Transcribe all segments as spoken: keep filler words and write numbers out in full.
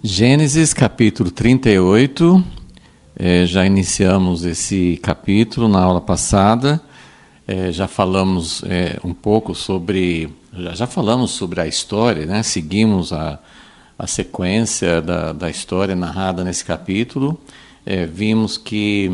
Gênesis capítulo trinta e oito, é, já iniciamos esse capítulo na aula passada, é, já falamos é, um pouco sobre, já, já falamos sobre a história, né? Seguimos a, a sequência da, da história narrada nesse capítulo, é, vimos que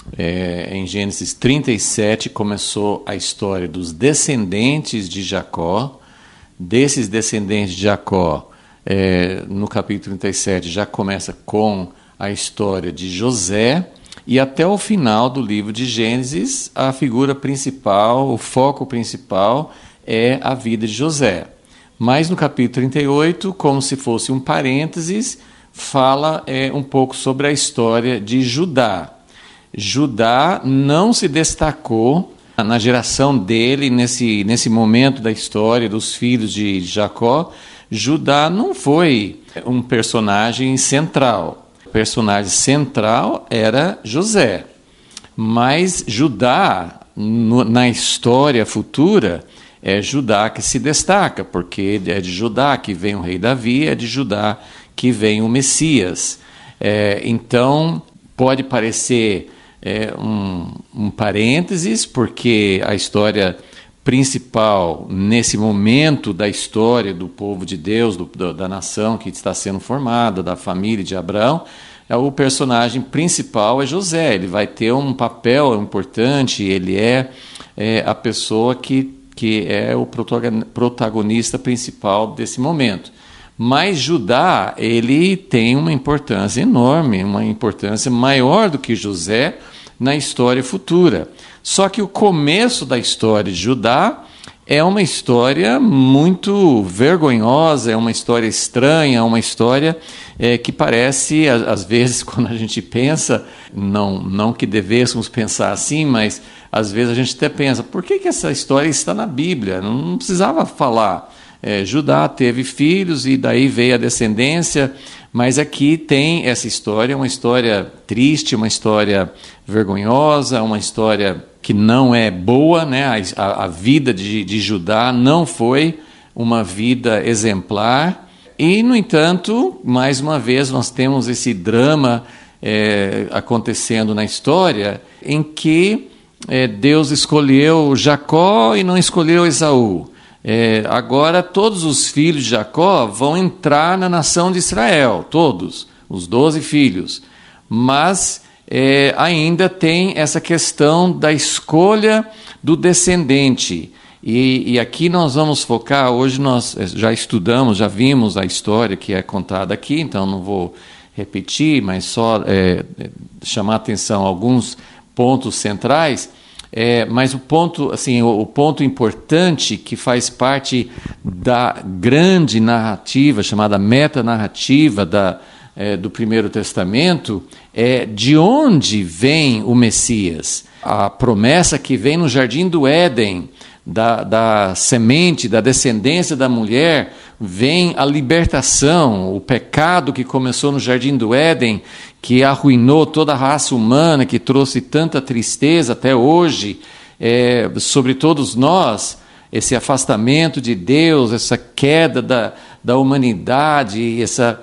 é, em Gênesis trinta e sete começou a história dos descendentes de Jacó. Desses descendentes de Jacó, É, no capítulo trinta e sete já começa com a história de José, e até o final do livro de Gênesis a figura principal, o foco principal é a vida de José. Mas no capítulo trinta e oito, como se fosse um parênteses, fala é, um pouco sobre a história de Judá. Judá não se destacou na geração dele, nesse, nesse momento da história dos filhos de Jacó. Judá não foi um personagem central. O personagem central era José. Mas Judá, no, na história futura, é Judá que se destaca, porque é de Judá que vem o rei Davi, é de Judá que vem o Messias. É, então, pode parecer é, um, um parênteses, porque a história principal nesse momento da história do povo de Deus, do, da nação que está sendo formada, da família de Abraão, é o personagem principal é José. Ele vai ter um papel importante, ele é, é a pessoa que, que é o protagonista principal desse momento. Mas Judá, ele tem uma importância enorme, uma importância maior do que José na história futura. Só que o começo da história de Judá é uma história muito vergonhosa, é uma história estranha, é uma história é, que parece, às vezes, quando a gente pensa, não, não que devêssemos pensar assim, mas às vezes a gente até pensa, por que, que essa história está na Bíblia? Não, não precisava falar. É, Judá teve filhos e daí veio a descendência, mas aqui tem essa história, uma história triste, uma história vergonhosa, uma história que não é boa, né? A, a vida de, de Judá não foi uma vida exemplar, e, no entanto, mais uma vez nós temos esse drama é, acontecendo na história, em que é, Deus escolheu Jacó e não escolheu Esaú. É, agora todos os filhos de Jacó vão entrar na nação de Israel, todos, os doze filhos, mas é, ainda tem essa questão da escolha do descendente, e, e aqui nós vamos focar, hoje nós já estudamos, já vimos a história que é contada aqui, então não vou repetir, mas só é, chamar a atenção a alguns pontos centrais. É, mas o ponto, assim, o, o ponto importante que faz parte da grande narrativa, chamada metanarrativa da, é, do Primeiro Testamento, é de onde vem o Messias. A promessa que vem no Jardim do Éden, da, da semente, da descendência da mulher, vem a libertação, o pecado que começou no Jardim do Éden, que arruinou toda a raça humana, que trouxe tanta tristeza até hoje é, sobre todos nós, esse afastamento de Deus, essa queda da, da humanidade, essa,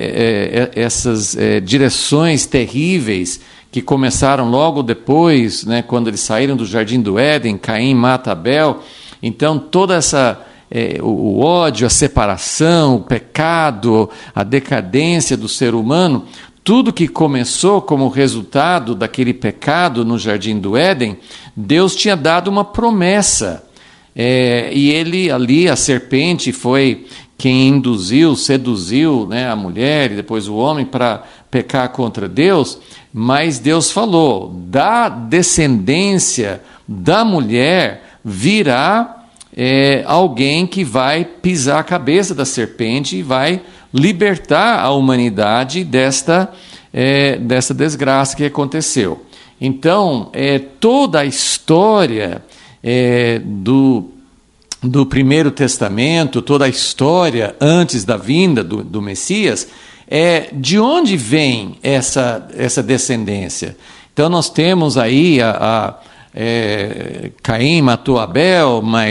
é, é, essas é, direções terríveis que começaram logo depois, né, quando eles saíram do Jardim do Éden, Caim mata Abel. Então toda essa É, o, o ódio, a separação, o pecado, a decadência do ser humano, tudo que começou como resultado daquele pecado no Jardim do Éden, Deus tinha dado uma promessa. É, e ele ali, a serpente, foi quem induziu, seduziu, né, a mulher e depois o homem para pecar contra Deus, mas Deus falou, da descendência da mulher virá É alguém que vai pisar a cabeça da serpente e vai libertar a humanidade desta, é, dessa desgraça que aconteceu. Então, é, toda a história é, do, do Primeiro Testamento, toda a história antes da vinda do, do Messias, é de onde vem essa, essa descendência. Então, nós temos aí a... a É, Caim matou Abel, mas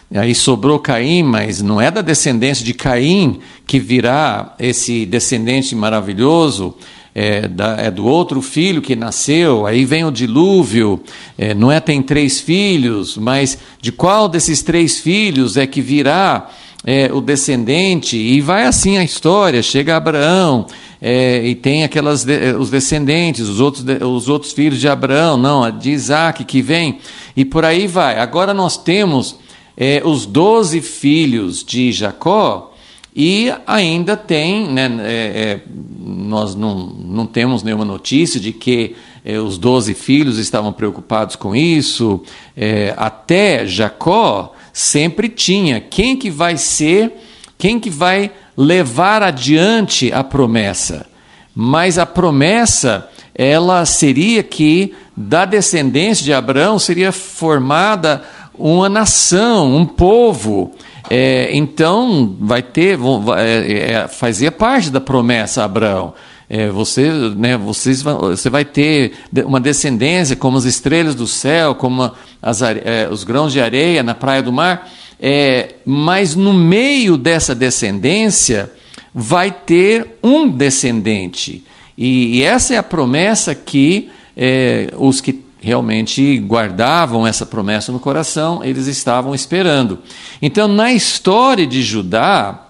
Aí sobrou Caim, mas não é da descendência de Caim que virá esse descendente maravilhoso, é, da, é do outro filho que nasceu, aí vem o dilúvio, é, Noé tem três filhos, mas de qual desses três filhos é que virá é, o descendente? E vai assim a história, chega Abraão, é, e tem aquelas de, os descendentes, os outros, os outros filhos de Abraão, não, de Isaac que vem, e por aí vai. Agora nós temos É, os doze filhos de Jacó, e ainda tem, né, é, é, nós não, não temos nenhuma notícia de que é, os doze filhos estavam preocupados com isso, é, até Jacó sempre tinha quem que vai ser, quem que vai levar adiante a promessa, mas a promessa, ela seria que da descendência de Abraão seria formada uma nação, um povo, é, então vai ter, é, é, fazia parte da promessa a Abraão. É, você, né, vocês, você vai ter uma descendência como as estrelas do céu, como as, é, os grãos de areia na praia do mar, é, mas no meio dessa descendência vai ter um descendente. E, e essa é a promessa que é, os que realmente guardavam essa promessa no coração, eles estavam esperando. Então, na história de Judá,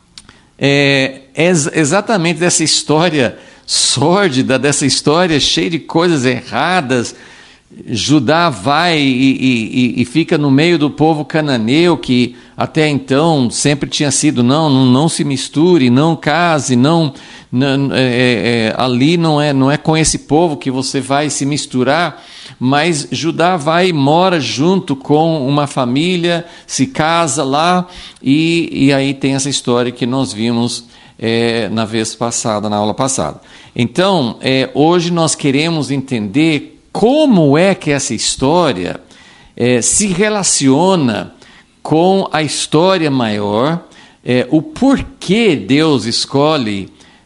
é, é exatamente dessa história sórdida, dessa história cheia de coisas erradas, Judá vai e, e, e fica no meio do povo cananeu, que até então sempre tinha sido, não, não, não se misture, não case, não, não é, é, ali não é, não é com esse povo que você vai se misturar, mas Judá vai e mora junto com uma família, se casa lá, e, e aí tem essa história que nós vimos é, na vez passada, na aula passada. Então, é, hoje nós queremos entender como é que essa história é, se relaciona com a história maior, é, o porquê Deus escolhe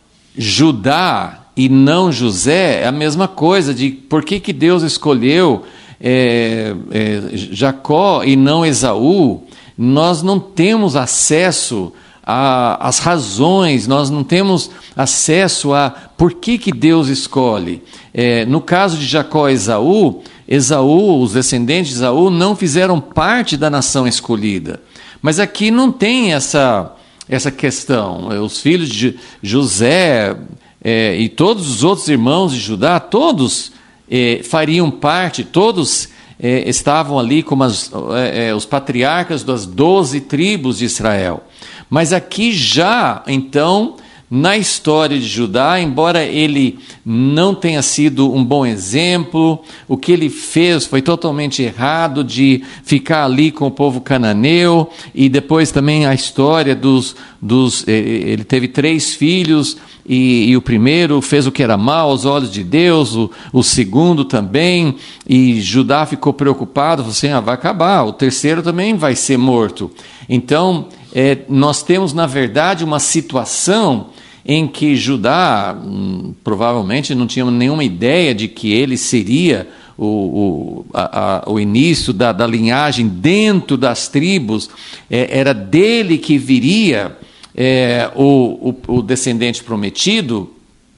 Judá e não José, é a mesma coisa de por que, que Deus escolheu é, é, Jacó e não Esaú. Nós não temos acesso às razões, nós não temos acesso a por que, que Deus escolhe. É, no caso de Jacó e Esaú, Esaú, os descendentes de Esaú não fizeram parte da nação escolhida. Mas aqui não tem essa, essa questão. Os filhos de José é, e todos os outros irmãos de Judá, todos é, fariam parte, todos é, estavam ali como as, é, os patriarcas das doze tribos de Israel. Mas aqui já, então, na história de Judá, embora ele não tenha sido um bom exemplo, o que ele fez foi totalmente errado, de ficar ali com o povo cananeu, e depois também a história dos... dos ele teve três filhos, e, e o primeiro fez o que era mal aos olhos de Deus, o, o segundo também, e Judá ficou preocupado, falou assim, ah, vai acabar, o terceiro também vai ser morto. Então, é, nós temos, na verdade, uma situação em que Judá hum, provavelmente não tinha nenhuma ideia de que ele seria o, o, a, a, o início da, da linhagem dentro das tribos, é, era dele que viria é, o, o, o descendente prometido,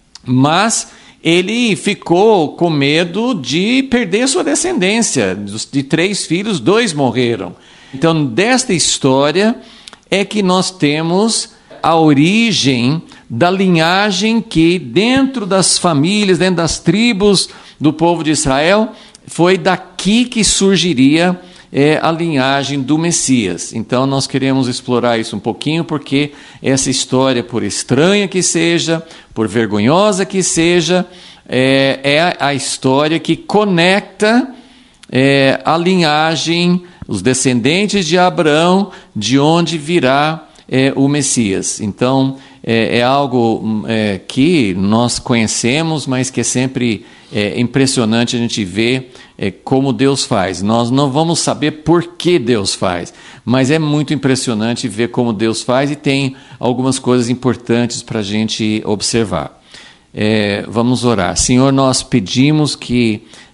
mas ele ficou com medo de perder sua descendência. De três filhos, dois morreram. Então, desta história é que nós temos a origem da linhagem que dentro das famílias, dentro das tribos do povo de Israel, foi daqui que surgiria é, a linhagem do Messias. Então nós queremos explorar isso um pouquinho, porque essa história, por estranha que seja, por vergonhosa que seja, é, é a história que conecta é, a linhagem, os descendentes de Abraão, de onde virá É, o Messias. Então, é, é algo é, que nós conhecemos, mas que é sempre é, impressionante a gente ver é, como Deus faz. Nós não vamos saber por que Deus faz, mas é muito impressionante ver como Deus faz, e tem algumas coisas importantes para a gente observar. É, vamos orar. Senhor, nós pedimos que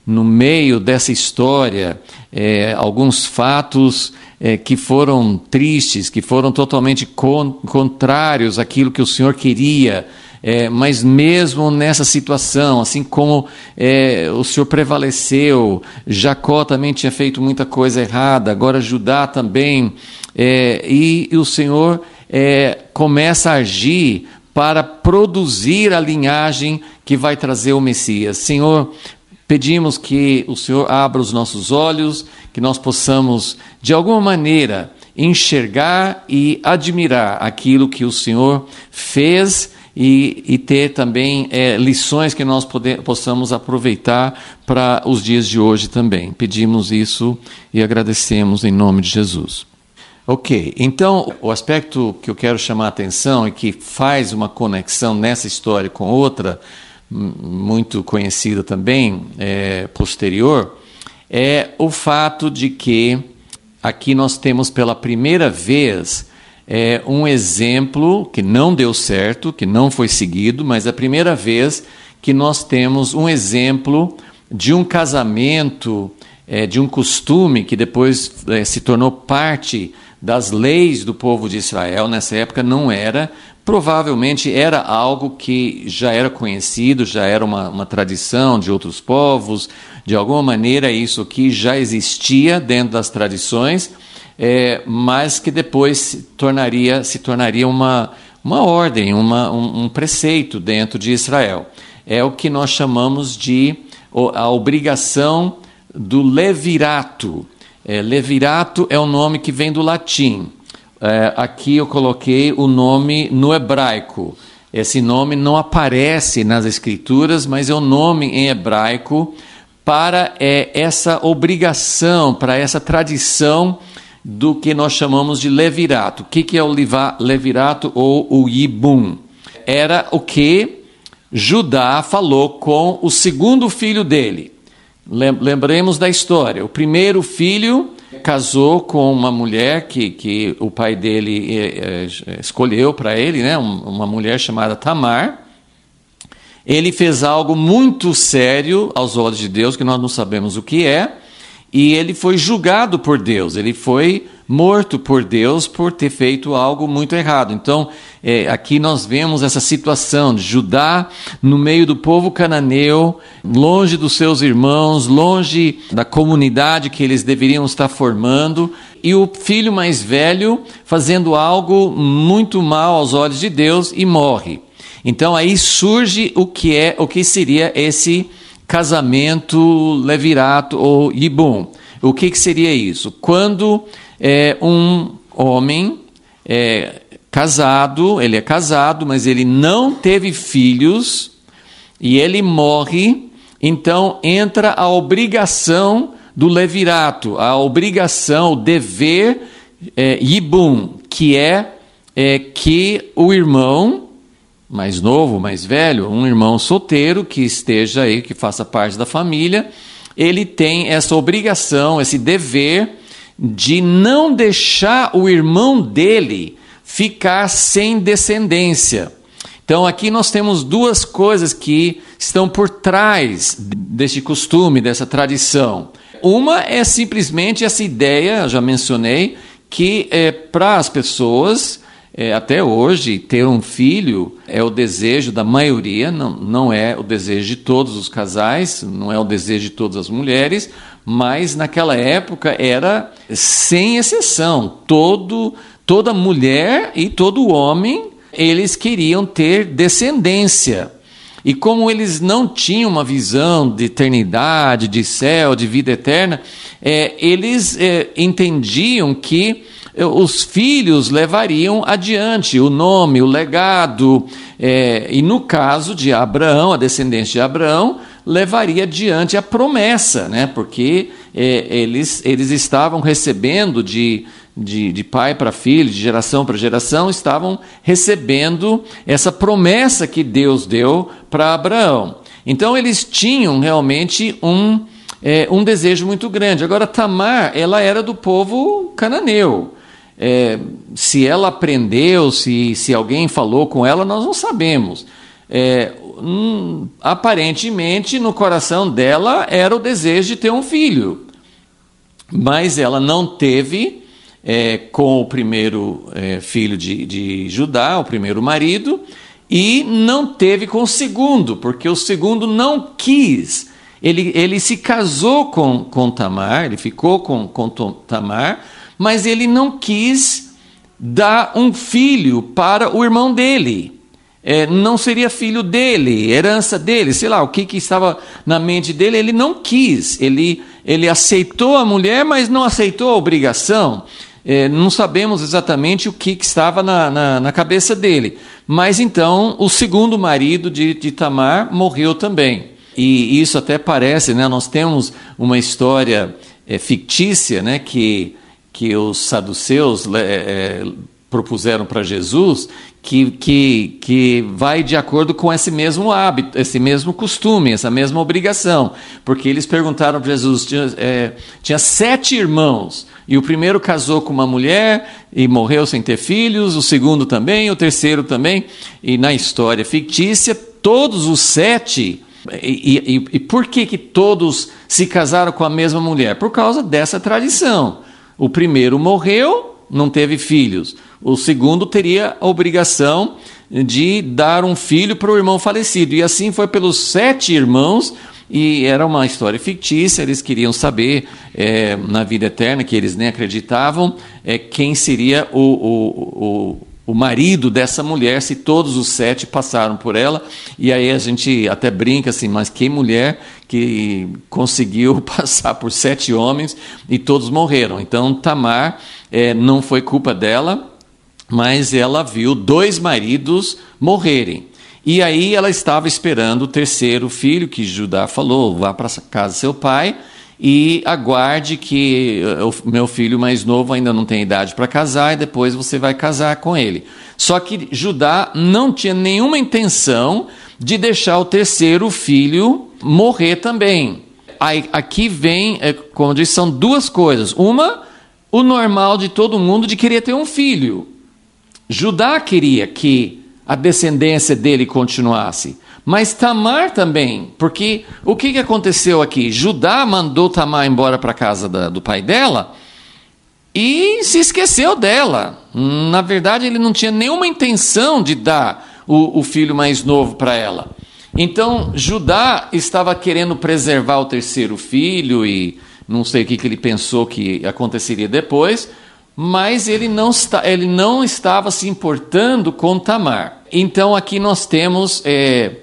no meio dessa história, é, alguns fatos é, que foram tristes, que foram totalmente con- contrários àquilo que o Senhor queria. É, mas mesmo nessa situação, assim como é, o Senhor prevaleceu, Jacó também tinha feito muita coisa errada, agora Judá também, é, e, e o Senhor é, começa a agir para produzir a linhagem que vai trazer o Messias. Senhor, pedimos que o Senhor abra os nossos olhos, que nós possamos, de alguma maneira, enxergar e admirar aquilo que o Senhor fez e, e ter também é, lições que nós poder, possamos aproveitar para os dias de hoje também. Pedimos isso e agradecemos em nome de Jesus. Ok, então o aspecto que eu quero chamar a atenção e que faz uma conexão nessa história com outra, muito conhecida também, é, posterior, é o fato de que aqui nós temos pela primeira vez é, um exemplo que não deu certo, que não foi seguido, mas é a primeira vez que nós temos um exemplo de um casamento, é, de um costume que depois é, se tornou parte das leis do povo de Israel. Nessa época não era, provavelmente era algo que já era conhecido, já era uma, uma tradição de outros povos, de alguma maneira isso aqui já existia dentro das tradições, é, mas que depois se tornaria, se tornaria uma, uma ordem, uma, um, um preceito dentro de Israel. É o que nós chamamos de a obrigação do levirato. É, levirato é um nome que vem do latim. É, aqui eu coloquei o nome no hebraico. Esse nome não aparece nas escrituras, mas é um nome em hebraico para é, essa obrigação, para essa tradição do que nós chamamos de levirato. O que, que é o levirato ou o yibum? Era o que Judá falou com o segundo filho dele. Lembremos da história. O primeiro filho casou com uma mulher que, que o pai dele é, é, escolheu para ele, né? Uma mulher chamada Tamar. Ele fez algo muito sério aos olhos de Deus, que nós não sabemos o que é, e ele foi julgado por Deus, ele foi morto por Deus por ter feito algo muito errado. Então, é, aqui nós vemos essa situação de Judá no meio do povo cananeu, longe dos seus irmãos, longe da comunidade que eles deveriam estar formando, e o filho mais velho fazendo algo muito mal aos olhos de Deus e morre. Então aí surge o que é, o que seria esse casamento levirato ou yibum. O que, que seria isso? Quando é, um homem é casado, ele é casado, mas ele não teve filhos e ele morre, então entra a obrigação do levirato, a obrigação, o dever é, yibum, que é, é que o irmão mais novo, mais velho, um irmão solteiro que esteja aí, que faça parte da família, ele tem essa obrigação, esse dever de não deixar o irmão dele ficar sem descendência. Então aqui nós temos duas coisas que estão por trás desse costume, dessa tradição. Uma é simplesmente essa ideia, já mencionei, que é, para as pessoas, é, até hoje, ter um filho é o desejo da maioria, não, não é o desejo de todos os casais, não é o desejo de todas as mulheres, mas naquela época era sem exceção. Todo, toda mulher e todo homem, eles queriam ter descendência. E como eles não tinham uma visão de eternidade, de céu, de vida eterna, é, eles é, entendiam que os filhos levariam adiante o nome, o legado, é, e no caso de Abraão, a descendência de Abraão, levaria adiante a promessa, né? Porque é, eles, eles estavam recebendo de, de, de pai para filho, de geração para geração, estavam recebendo essa promessa que Deus deu para Abraão. Então eles tinham realmente um, é, um desejo muito grande. Agora Tamar, ela era do povo cananeu. É, se ela aprendeu, se, se alguém falou com ela, nós não sabemos. é, hum, aparentemente no coração dela era o desejo de ter um filho, mas ela não teve é, com o primeiro é, filho de, de Judá, o primeiro marido, e não teve com o segundo, porque o segundo não quis. Ele, ele se casou com, com Tamar, ele ficou com, com Tamar, mas ele não quis dar um filho para o irmão dele. É, não seria filho dele, herança dele, sei lá, o que, que estava na mente dele, ele não quis. Ele, ele aceitou a mulher, mas não aceitou a obrigação. É, não sabemos exatamente o que, que estava na, na, na cabeça dele. Mas então, o segundo marido de, de Tamar morreu também. E isso até parece, né? Nós temos uma história é, fictícia, né? que, que os saduceus é, propuseram para Jesus, que, que, que vai de acordo com esse mesmo hábito, esse mesmo costume, essa mesma obrigação. Porque eles perguntaram para Jesus, tinha, é, tinha sete irmãos, e o primeiro casou com uma mulher e morreu sem ter filhos, o segundo também, o terceiro também, e na história fictícia, todos os sete... E, e, e por que, que todos se casaram com a mesma mulher? Por causa dessa tradição. O primeiro morreu, não teve filhos. O segundo teria a obrigação de dar um filho para o irmão falecido. E assim foi pelos sete irmãos, e era uma história fictícia. Eles queriam saber, é, na vida eterna, que eles nem acreditavam, é, quem seria o... o, o o marido dessa mulher, se todos os sete passaram por ela. E aí a gente até brinca assim, mas que mulher que conseguiu passar por sete homens e todos morreram? Então Tamar, é, não foi culpa dela, mas ela viu dois maridos morrerem. E aí ela estava esperando o terceiro filho, que Judá falou, vá para casa do seu pai e aguarde que o meu filho mais novo ainda não tem idade para casar, e depois você vai casar com ele. Só que Judá não tinha nenhuma intenção de deixar o terceiro filho morrer também. Aí, aqui vem, como eu disse, são duas coisas. Uma, o normal de todo mundo de querer ter um filho. Judá queria que a descendência dele continuasse, mas Tamar também, porque o que, que aconteceu aqui? Judá mandou Tamar embora para a casa da, do pai dela e se esqueceu dela. Na verdade, ele não tinha nenhuma intenção de dar o, o filho mais novo para ela. Então, Judá estava querendo preservar o terceiro filho e não sei o que, que ele pensou que aconteceria depois, mas ele não, está, ele não estava se importando com Tamar. Então, aqui nós temos... É,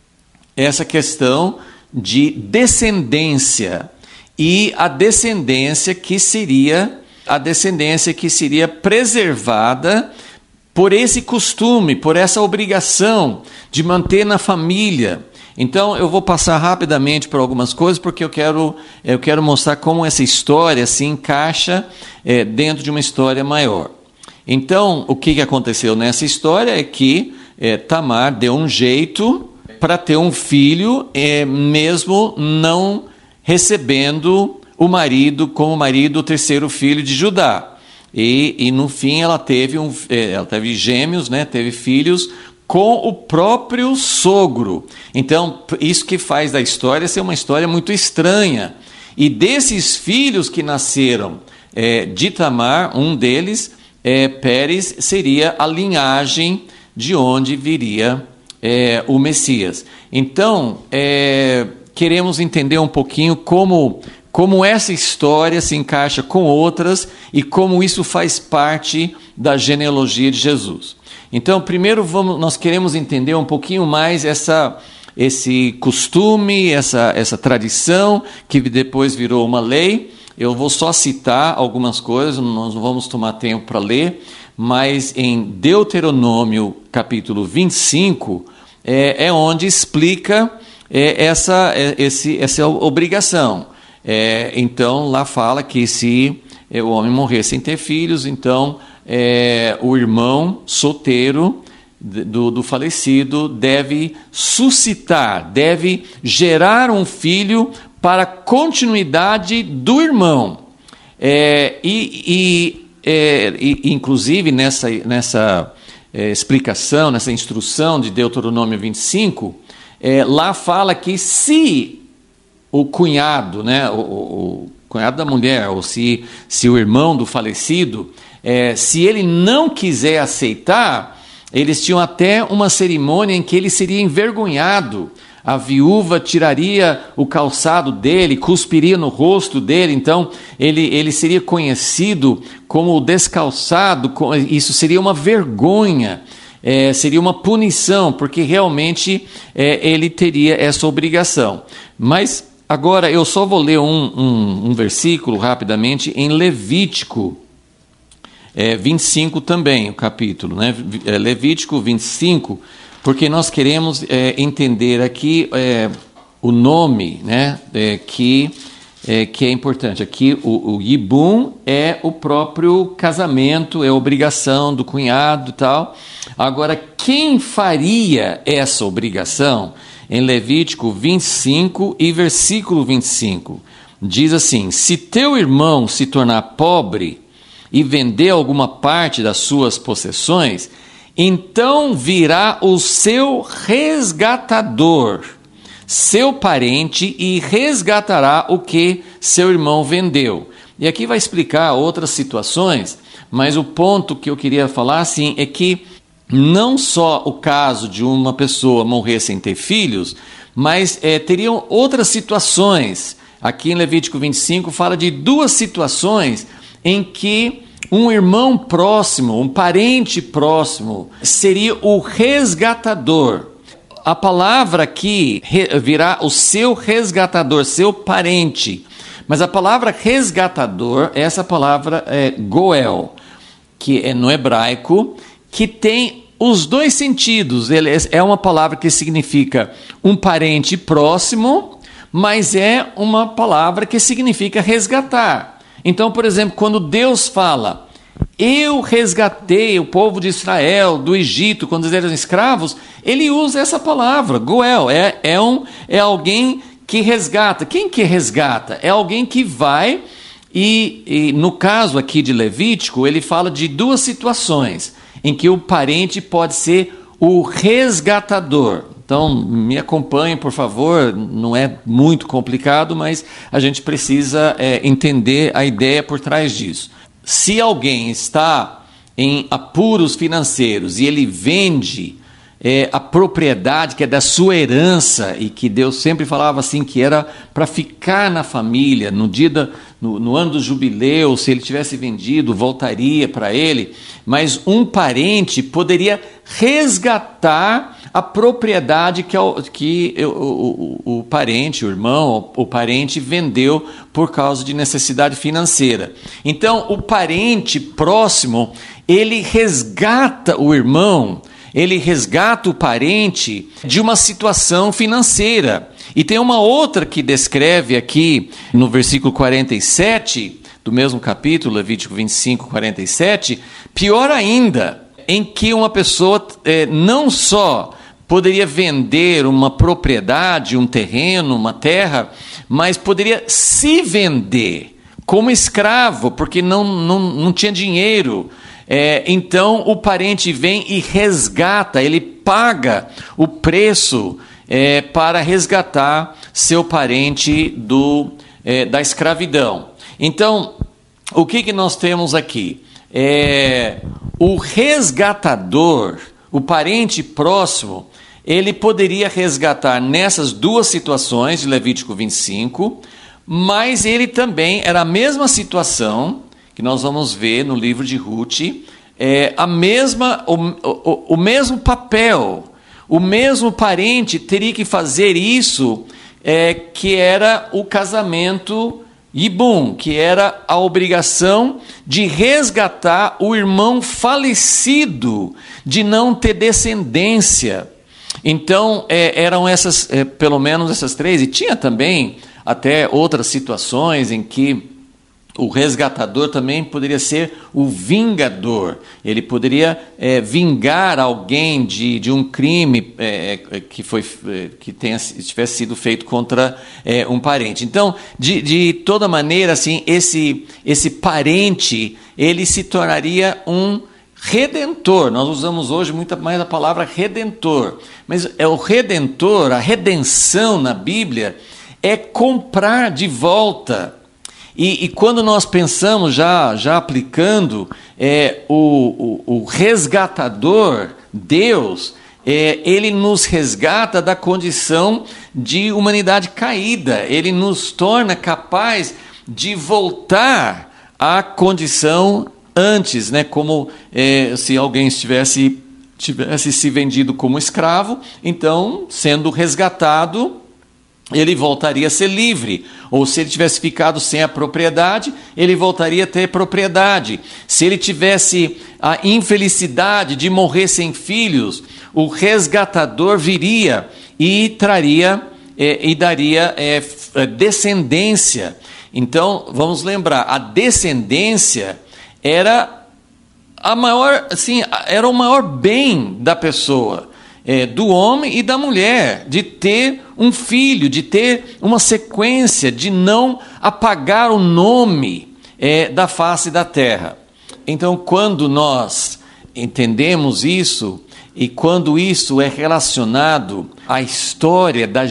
essa questão de descendência, e a descendência que seria a descendência que seria preservada por esse costume, por essa obrigação de manter na família. Então eu vou passar rapidamente por algumas coisas, porque eu quero, eu quero mostrar como essa história se encaixa é, dentro de uma história maior. Então o que aconteceu nessa história é que é, Tamar deu um jeito para ter um filho, é, mesmo não recebendo o marido como marido, o terceiro filho de Judá. E, e no fim ela teve, um, ela teve gêmeos, né, teve filhos com o próprio sogro. Então, isso que faz da história ser uma história muito estranha. E desses filhos que nasceram é, de Tamar, um deles, é, Pérez, seria a linhagem de onde viria É, o Messias. Então, é, queremos entender um pouquinho como, como essa história se encaixa com outras e como isso faz parte da genealogia de Jesus. Então, primeiro vamos, nós queremos entender um pouquinho mais essa, esse costume, essa, essa tradição que depois virou uma lei. Eu vou só citar algumas coisas, nós não vamos tomar tempo para ler, mas em Deuteronômio capítulo vinte e cinco, É, é onde explica é, essa, é, esse, essa obrigação. É, então, lá fala que se é, o homem morrer sem ter filhos, então é, o irmão solteiro do, do falecido deve suscitar, deve gerar um filho para a continuidade do irmão. É, e, e, é, e, inclusive, nessa... nessa é, explicação, nessa instrução de Deuteronômio vinte e cinco, é, lá fala que se o cunhado, né, o, o, o cunhado da mulher, ou se, se o irmão do falecido, é, se ele não quiser aceitar, eles tinham até uma cerimônia em que ele seria envergonhado. A viúva tiraria o calçado dele, cuspiria no rosto dele, então ele, ele seria conhecido como descalçado, isso seria uma vergonha, é, seria uma punição, porque realmente é, ele teria essa obrigação. Mas agora eu só vou ler um, um, um versículo rapidamente em Levítico é, vinte e cinco também, o capítulo, né? Levítico vinte e cinco, porque nós queremos é, entender aqui é, o nome, né, é, que, é, que é importante. Aqui o, o Yibum é o próprio casamento, é a obrigação do cunhado e tal. Agora, quem faria essa obrigação? Em Levítico vinte e cinco e versículo vinte e cinco, diz assim: se teu irmão se tornar pobre e vender alguma parte das suas possessões, então virá o seu resgatador, seu parente, e resgatará o que seu irmão vendeu. E aqui vai explicar outras situações, mas o ponto que eu queria falar assim é que não só o caso de uma pessoa morrer sem ter filhos, mas é, teriam outras situações. Aqui em Levítico vinte e cinco fala de duas situações em que um irmão próximo, um parente próximo, seria o resgatador. A palavra aqui virá o seu resgatador, seu parente. Mas a palavra resgatador, essa palavra é goel, que é no hebraico, que tem os dois sentidos. Ele é uma palavra que significa um parente próximo, mas é uma palavra que significa resgatar. Então, por exemplo, quando Deus fala, eu resgatei o povo de Israel do Egito quando eles eram escravos, ele usa essa palavra, goel, é, é, um, é alguém que resgata. Quem que resgata? É alguém que vai, e, e no caso aqui de Levítico, ele fala de duas situações em que o parente pode ser o resgatador. Então, me acompanhem, por favor, não é muito complicado, mas a gente precisa é, entender a ideia por trás disso. Se alguém está em apuros financeiros e ele vende é, a propriedade que é da sua herança, e que Deus sempre falava assim, que era para ficar na família, no dia da, no, no ano do jubileu, se ele tivesse vendido, voltaria para ele, mas um parente poderia resgatar a propriedade que, que o, o, o parente, o irmão, o parente vendeu por causa de necessidade financeira. Então, o parente próximo, ele resgata o irmão, ele resgata o parente de uma situação financeira. E tem uma outra que descreve aqui no versículo quarenta e sete, do mesmo capítulo, Levítico vinte e cinco, quarenta e sete, pior ainda, em que uma pessoa é, não só poderia vender uma propriedade, um terreno, uma terra, mas poderia se vender como escravo, porque não, não, não tinha dinheiro. É, então o parente vem e resgata, ele paga o preço é, para resgatar seu parente do, é, da escravidão. Então, o que, que nós temos aqui? É, o resgatador, o parente próximo, ele poderia resgatar nessas duas situações de Levítico vinte e cinco, mas ele também era a mesma situação que nós vamos ver no livro de Ruth, é, a mesma, o, o, o mesmo papel, o mesmo parente teria que fazer isso, é, que era o casamento Yibum, que era a obrigação de resgatar o irmão falecido, de não ter descendência. Então, é, eram essas, é, pelo menos essas três, e tinha também até outras situações em que o resgatador também poderia ser o vingador. Ele poderia é, vingar alguém de, de um crime é, que, foi, que tenha, tivesse sido feito contra é, um parente. Então, de, de toda maneira, assim, esse, esse parente, ele se tornaria um redentor. Nós usamos hoje muito mais a palavra redentor, mas é o redentor, a redenção na Bíblia é comprar de volta. E, e quando nós pensamos, já, já aplicando, é, o, o, o resgatador, Deus, é, ele nos resgata da condição de humanidade caída, ele nos torna capaz de voltar à condição antes, né? Como é, se alguém estivesse, tivesse se vendido como escravo, então, sendo resgatado, ele voltaria a ser livre. Ou se ele tivesse ficado sem a propriedade, ele voltaria a ter propriedade. Se ele tivesse a infelicidade de morrer sem filhos, o resgatador viria e traria é, e daria é, descendência. Então, vamos lembrar, a descendência era a maior, assim, era o maior bem da pessoa, é, do homem e da mulher, de ter um filho, de ter uma sequência, de não apagar o nome é, da face da terra. Então, quando nós entendemos isso, e quando isso é relacionado à história da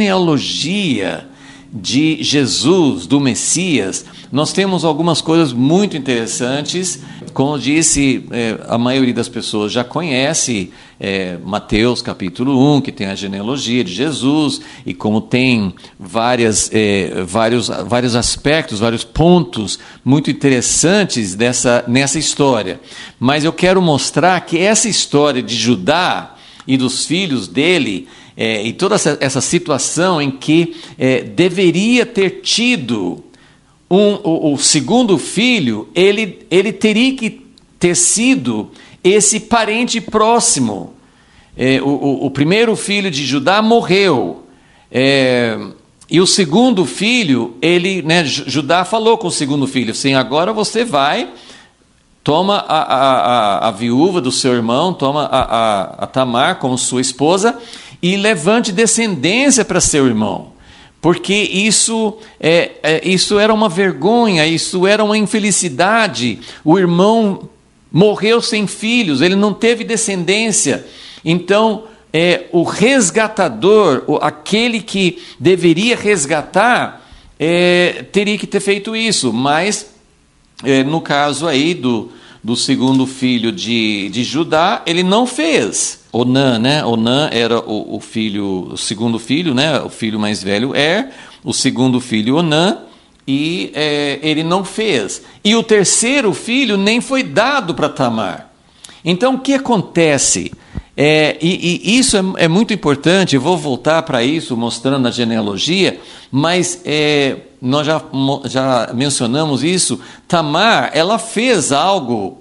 genealogia de Jesus, do Messias, nós temos algumas coisas muito interessantes. Como eu disse, é, a maioria das pessoas já conhece é, Mateus capítulo um, que tem a genealogia de Jesus, e como tem várias, é, vários, vários aspectos, vários pontos muito interessantes dessa, nessa história. Mas eu quero mostrar que essa história de Judá e dos filhos dele, é, e toda essa, essa situação em que é, deveria ter tido um, o, o segundo filho, ele, ele teria que ter sido esse parente próximo. É, o, o, o primeiro filho de Judá morreu, é, e o segundo filho, ele, né, Judá falou com o segundo filho assim: agora você vai, toma a, a, a, a viúva do seu irmão, toma a, a, a Tamar como sua esposa, e levante descendência para seu irmão, porque isso, é, é, isso era uma vergonha, isso era uma infelicidade. O irmão morreu sem filhos, ele não teve descendência. Então, é, o resgatador, o, aquele que deveria resgatar, é, teria que ter feito isso, mas é, no caso aí do, do segundo filho de, de Judá, ele não fez. Onã, né? Onã era o, o filho, o segundo filho, né? O filho mais velho Er, o segundo filho Onã, e é, ele não fez. E o terceiro filho nem foi dado para Tamar. Então, o que acontece? É, e, e isso é, é muito importante, eu vou voltar para isso, mostrando a genealogia, mas é, nós já, já mencionamos isso. Tamar, ela fez algo,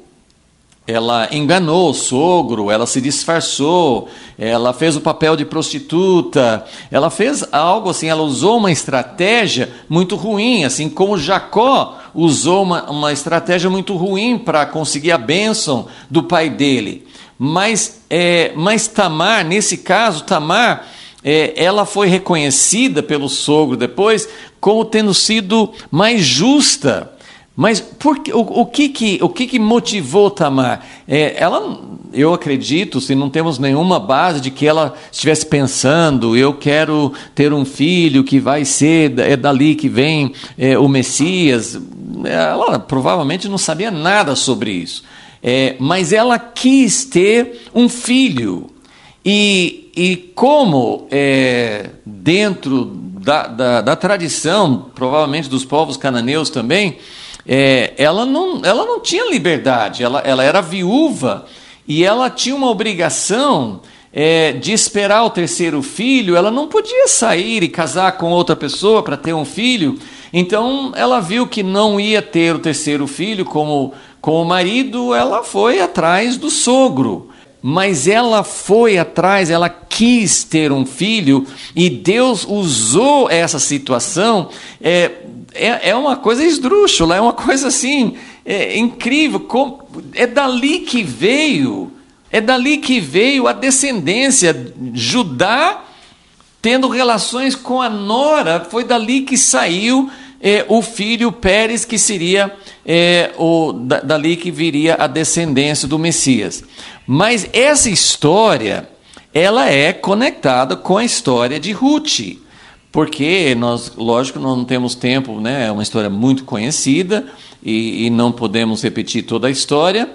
ela enganou o sogro, ela se disfarçou, ela fez o papel de prostituta, ela fez algo assim, ela usou uma estratégia muito ruim, assim como Jacó usou uma, uma estratégia muito ruim para conseguir a bênção do pai dele. Mas, é, mas Tamar, nesse caso, Tamar, é, ela foi reconhecida pelo sogro depois como tendo sido mais justa. Mas por, o, o, que, que, o que, que motivou Tamar? É, ela, eu acredito, se não temos nenhuma base de que ela estivesse pensando, eu quero ter um filho que vai ser, é dali que vem é, o Messias. Ela provavelmente não sabia nada sobre isso. É, mas ela quis ter um filho, e, e como é, dentro da, da, da tradição, provavelmente dos povos cananeus também, é, ela, não, ela não tinha liberdade, ela, ela era viúva, e ela tinha uma obrigação é, de esperar o terceiro filho. Ela não podia sair e casar com outra pessoa para ter um filho. Então ela viu que não ia ter o terceiro filho como com o marido, ela foi atrás do sogro. Mas ela foi atrás, ela quis ter um filho, e Deus usou essa situação. É, é, é uma coisa esdrúxula, é uma coisa assim, é, incrível. É dali que veio, é dali que veio a descendência. Judá tendo relações com a nora, foi dali que saiu é, o filho Pérez, que seria é, o, da, dali que viria a descendência do Messias. Mas essa história, ela é conectada com a história de Ruth, porque nós, lógico, nós não temos tempo, né? É uma história muito conhecida e, e não podemos repetir toda a história,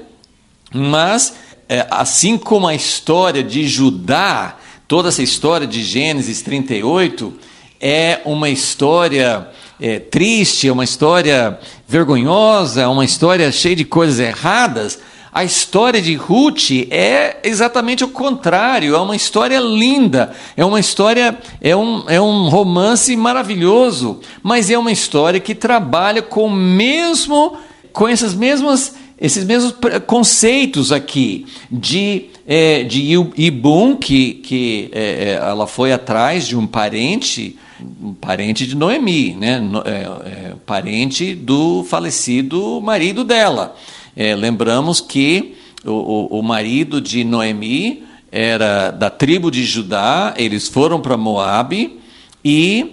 mas é, assim como a história de Judá, toda essa história de Gênesis trinta e oito é uma história é, triste, é uma história vergonhosa, é uma história cheia de coisas erradas. A história de Ruth é exatamente o contrário, é uma história linda, é uma história, é um, é um romance maravilhoso, mas é uma história que trabalha com o mesmo, com essas mesmas, esses mesmos conceitos aqui, de, é, de Ibum, que, que é, ela foi atrás de um parente, um parente de Noemi, né? é, é, parente do falecido marido dela. É, lembramos que o, o, o marido de Noemi era da tribo de Judá, eles foram para Moabe e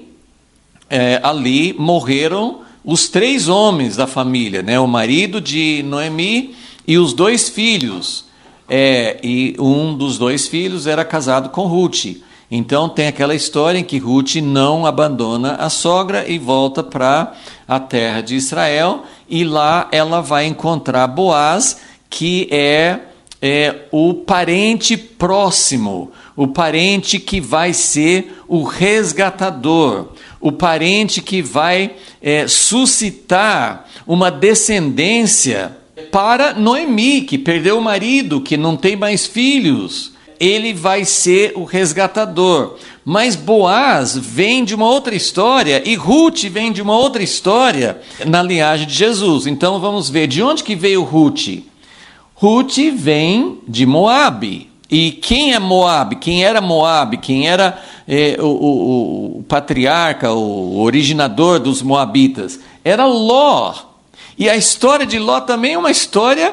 é, ali morreram os três homens da família, né? O marido de Noemi e os dois filhos, é, e um dos dois filhos era casado com Ruth. Então tem aquela história em que Ruth não abandona a sogra e volta para a terra de Israel, e lá ela vai encontrar Boaz, que é, é o parente próximo, o parente que vai ser o resgatador, o parente que vai é, suscitar uma descendência para Noemi, que perdeu o marido, que não tem mais filhos. Ele vai ser o resgatador. Mas Boaz vem de uma outra história e Ruth vem de uma outra história na linhagem de Jesus. Então vamos ver de onde que veio Ruth. Ruth vem de Moabe. E quem é Moabe? Quem era Moabe? Quem era é, o, o, o patriarca, o originador dos moabitas? Era Ló. E a história de Ló também é uma história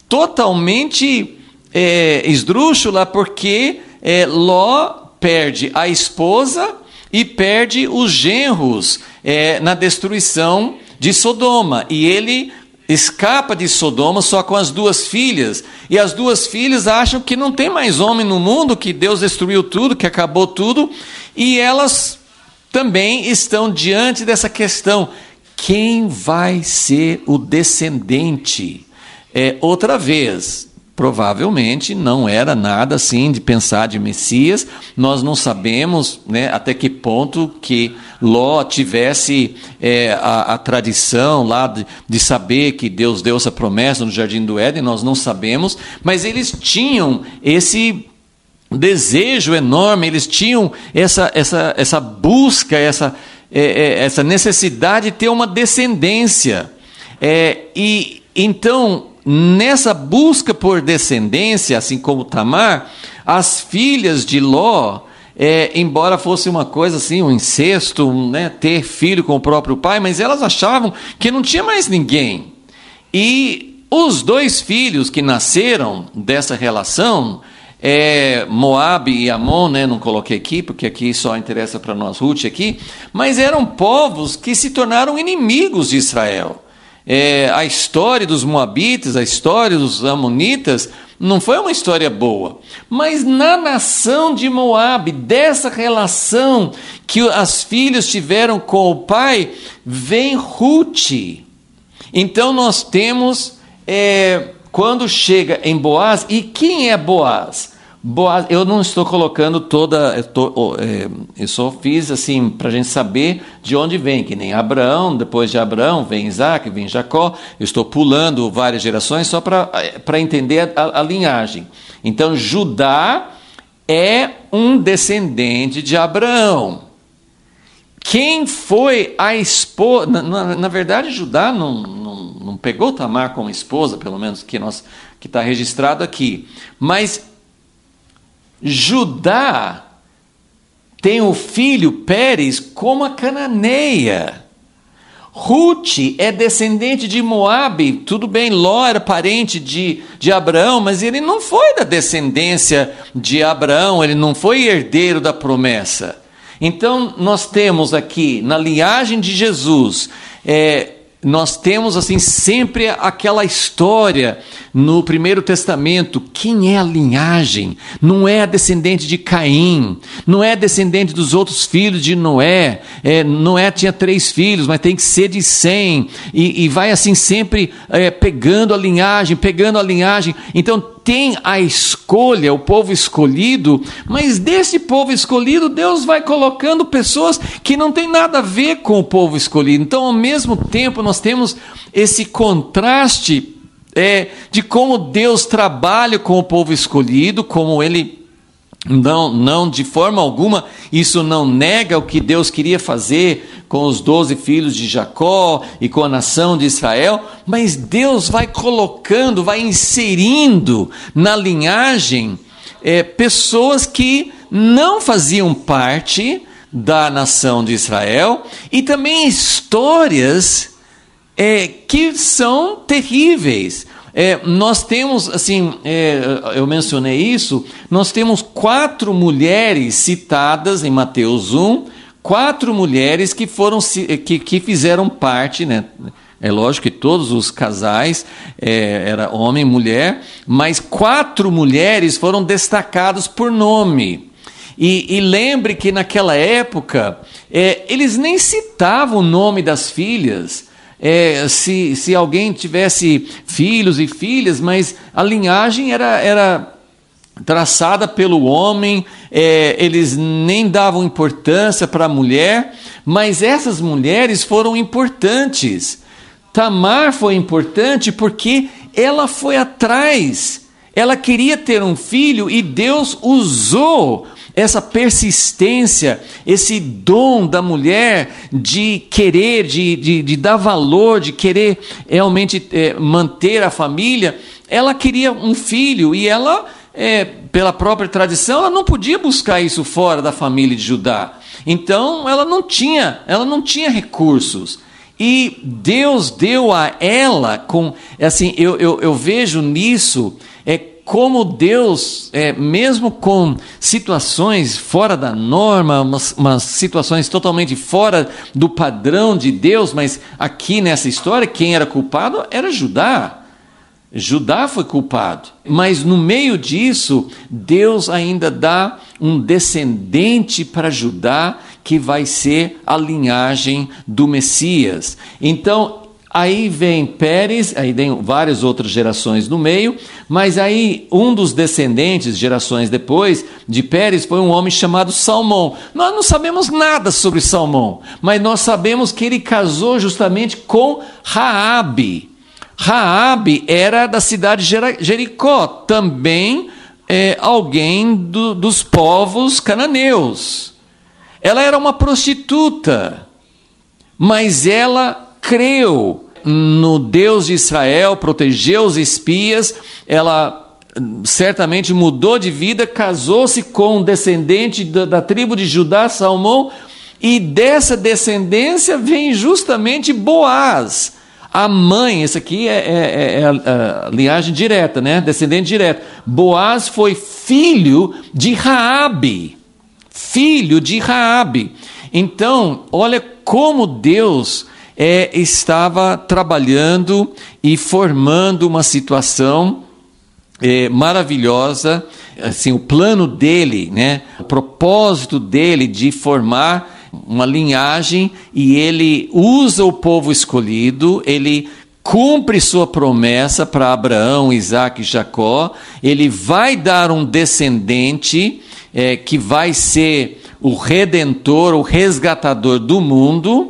totalmente É, esdrúxula, porque é, Ló perde a esposa e perde os genros é, na destruição de Sodoma, e ele escapa de Sodoma só com as duas filhas, e as duas filhas acham que não tem mais homem no mundo, que Deus destruiu tudo, que acabou tudo, e elas também estão diante dessa questão: quem vai ser o descendente? É, outra vez, provavelmente não era nada assim de pensar de Messias. Nós não sabemos, né, até que ponto que Ló tivesse é, a, a tradição lá de, de saber que Deus deu essa promessa no Jardim do Éden. Nós não sabemos, mas eles tinham esse desejo enorme, eles tinham essa, essa, essa busca, essa, é, essa necessidade de ter uma descendência. É, e então, nessa busca por descendência, assim como Tamar, as filhas de Ló, é, embora fosse uma coisa assim, um incesto, um, né, ter filho com o próprio pai, mas elas achavam que não tinha mais ninguém. E os dois filhos que nasceram dessa relação, é, Moabe e Amon, né, não coloquei aqui, porque aqui só interessa para nós Ruth aqui, mas eram povos que se tornaram inimigos de Israel. É, a história dos Moabitas, a história dos Amonitas, não foi uma história boa. Mas na nação de Moabe, dessa relação que as filhas tiveram com o pai, vem Ruth. Então nós temos, é, quando chega em Boaz, e quem é Boaz? Boaz, eu não estou colocando toda, eu, tô, é, eu só fiz assim para a gente saber de onde vem, que nem Abraão, depois de Abraão vem Isaac, vem Jacó. Eu estou pulando várias gerações só para para entender a, a linhagem. Então Judá é um descendente de Abraão. Quem foi a esposa? Na, na, na verdade, Judá não, não, não pegou Tamar como esposa, pelo menos que nós que está registrado aqui, mas Judá tem o filho Pérez como a cananeia. Ruth é descendente de Moabe. Tudo bem, Ló era parente de, de Abraão, mas ele não foi da descendência de Abraão, ele não foi herdeiro da promessa. Então nós temos aqui na linhagem de Jesus, é, nós temos assim sempre aquela história no Primeiro Testamento, quem é a linhagem? Não é a descendente de Caim, não é descendente dos outros filhos de Noé, é, Noé tinha três filhos, mas tem que ser de Sem, e, e vai assim sempre é, pegando a linhagem, pegando a linhagem. Então tem a escolha, o povo escolhido, mas desse povo escolhido Deus vai colocando pessoas que não tem nada a ver com o povo escolhido. Então, ao mesmo tempo, nós temos esse contraste é, de como Deus trabalha com o povo escolhido, como ele não, não de forma alguma, isso não nega o que Deus queria fazer com os doze filhos de Jacó e com a nação de Israel, mas Deus vai colocando, vai inserindo na linhagem é, pessoas que não faziam parte da nação de Israel, e também histórias é, que são terríveis. É, nós temos, assim, é, eu mencionei isso, nós temos quatro mulheres citadas em Mateus um, quatro mulheres que foram que, que fizeram parte, né? É lógico que todos os casais é, era homem e mulher, mas quatro mulheres foram destacadas por nome. E, e lembre que naquela época é, eles nem citavam o nome das filhas. É, se, se alguém tivesse filhos e filhas, mas a linhagem era, era traçada pelo homem, é, eles nem davam importância para a mulher, mas essas mulheres foram importantes. Tamar foi importante porque ela foi atrás, ela queria ter um filho e Deus usou essa persistência, esse dom da mulher de querer, de, de, de dar valor, de querer realmente é, manter a família. Ela queria um filho e ela, é, pela própria tradição, ela não podia buscar isso fora da família de Judá. Então ela não tinha, ela não tinha recursos. E Deus deu a ela, com, assim, eu, eu, eu vejo nisso, é, como Deus, é, mesmo com situações fora da norma, umas, umas situações totalmente fora do padrão de Deus, mas aqui nessa história, quem era culpado era Judá. Judá foi culpado, mas no meio disso, Deus ainda dá um descendente para Judá, que vai ser a linhagem do Messias. Então, aí vem Pérez, aí vem várias outras gerações no meio, mas aí um dos descendentes, gerações depois, de Pérez, foi um homem chamado Salmão. Nós não sabemos nada sobre Salmão, mas nós sabemos que ele casou justamente com Raabe. Raabe era da cidade de Jericó, também é, alguém do, dos povos cananeus. Ela era uma prostituta, mas ela creu no Deus de Israel, protegeu os espias, ela certamente mudou de vida, casou-se com um descendente da, da tribo de Judá, Salmão, e dessa descendência vem justamente Boaz, a mãe. Essa aqui é, é, é a, a linhagem direta, né? Descendente direto. Boaz foi filho de Raabe, filho de Raabe. Então, olha como Deus é, estava trabalhando e formando uma situação é, maravilhosa, assim, o plano dele, né, o propósito dele de formar uma linhagem, e ele usa o povo escolhido, ele cumpre sua promessa para Abraão, Isaque e Jacó, ele vai dar um descendente é, que vai ser o redentor, o resgatador do mundo,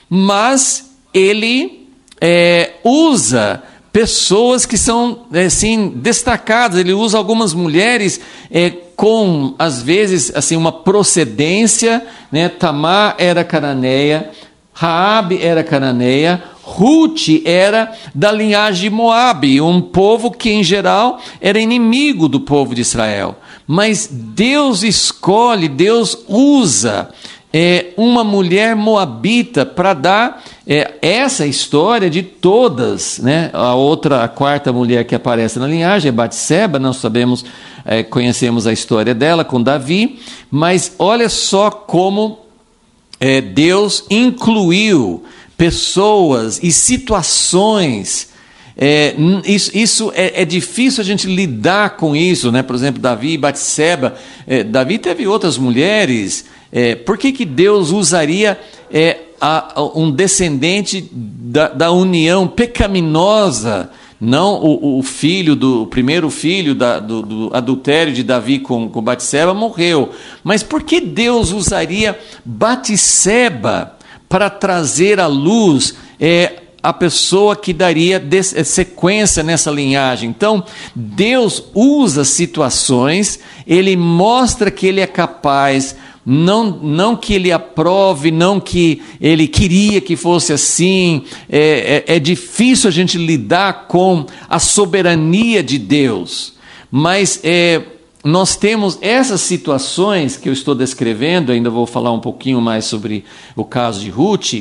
mas ele é, usa pessoas que são assim, destacadas, ele usa algumas mulheres é, com, às vezes, assim, uma procedência, né? Tamar era cananeia, Raabe era cananeia, Ruth era da linhagem de Moabe, um povo que, em geral, era inimigo do povo de Israel. Mas Deus escolhe, Deus usa é, uma mulher moabita para dar é, essa história de todas, né? A outra, a quarta mulher que aparece na linhagem é Batseba, nós sabemos, é, conhecemos a história dela com Davi, mas olha só como é, Deus incluiu pessoas e situações. É, isso isso é, é difícil a gente lidar com isso, né? Por exemplo, Davi e Batseba. É, Davi teve outras mulheres. É, por que, que Deus usaria é, a, a, um descendente da, da união pecaminosa? Não o, o filho do o primeiro filho da, do, do adultério de Davi com, com Batseba morreu. Mas por que Deus usaria Batseba para trazer à luz é, a pessoa que daria sequência nessa linhagem? Então, Deus usa situações, Ele mostra que Ele é capaz, não, não que Ele aprove, não que Ele queria que fosse assim. É, é, é difícil a gente lidar com a soberania de Deus, mas é, nós temos essas situações que eu estou descrevendo, ainda vou falar um pouquinho mais sobre o caso de Ruth.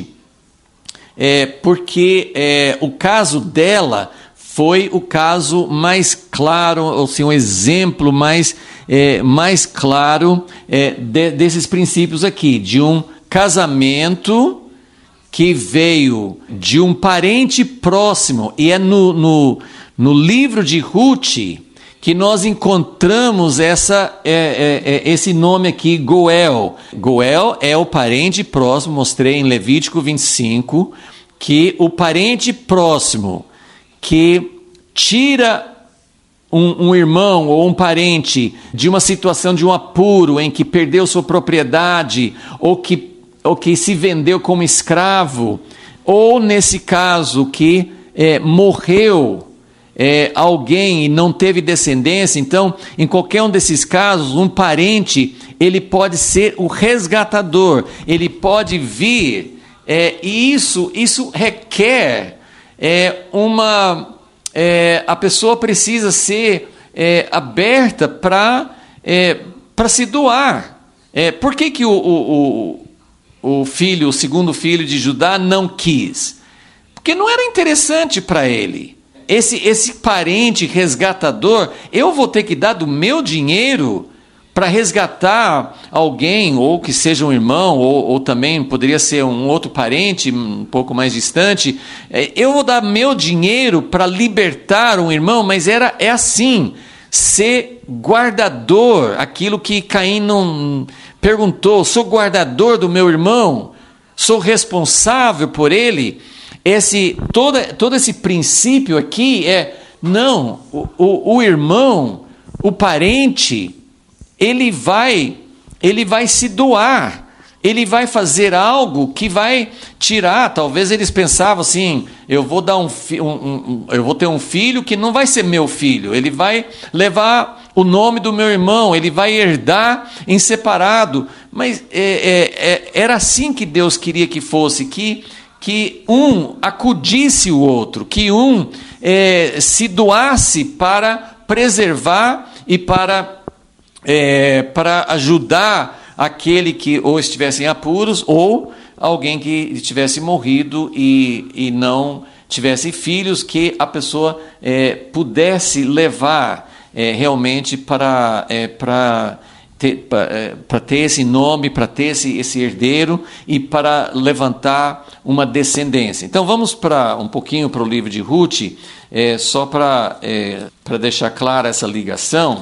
É, porque é, o caso dela foi o caso mais claro, ou seja, um exemplo mais, é, mais claro é, de, desses princípios aqui, de um casamento que veio de um parente próximo, e é no, no, no livro de Ruth que nós encontramos essa, é, é, é, esse nome aqui, Goel. Goel é o parente próximo, mostrei em Levítico vinte e cinco, que o parente próximo que tira um, um irmão ou um parente de uma situação de um apuro em que perdeu sua propriedade, ou que, ou que se vendeu como escravo, ou nesse caso que é, morreu É, alguém e não teve descendência. Então, em qualquer um desses casos, um parente, ele pode ser o resgatador, ele pode vir, é, e isso, isso requer é, uma... É, a pessoa precisa ser é, aberta para é, para se doar. É, por que, que o, o, o, o filho, o segundo filho de Judá não quis? Porque não era interessante para ele. Esse, esse parente resgatador, eu vou ter que dar do meu dinheiro para resgatar alguém, ou que seja um irmão, ou, ou também poderia ser um outro parente um pouco mais distante. Eu vou dar meu dinheiro para libertar um irmão, mas era, é assim, ser guardador, aquilo que Caim não perguntou, sou guardador do meu irmão, sou responsável por ele. Esse, todo, todo esse princípio aqui é, não, o, o, o irmão, o parente, ele vai, ele vai se doar, ele vai fazer algo que vai tirar. Talvez eles pensavam assim, eu vou dar um, um, um eu vou ter um filho que não vai ser meu filho, ele vai levar o nome do meu irmão, ele vai herdar em separado. Mas é, é, é, era assim que Deus queria que fosse, que que um acudisse o outro, que um é, se doasse para preservar e para, é, para ajudar aquele que ou estivesse em apuros, ou alguém que tivesse morrido e, e não tivesse filhos, que a pessoa é, pudesse levar é, realmente para... É, para Ter, para ter esse nome, para ter esse, esse herdeiro e para levantar uma descendência. Então vamos para um pouquinho para o livro de Ruth, é, só para é, para deixar clara essa ligação,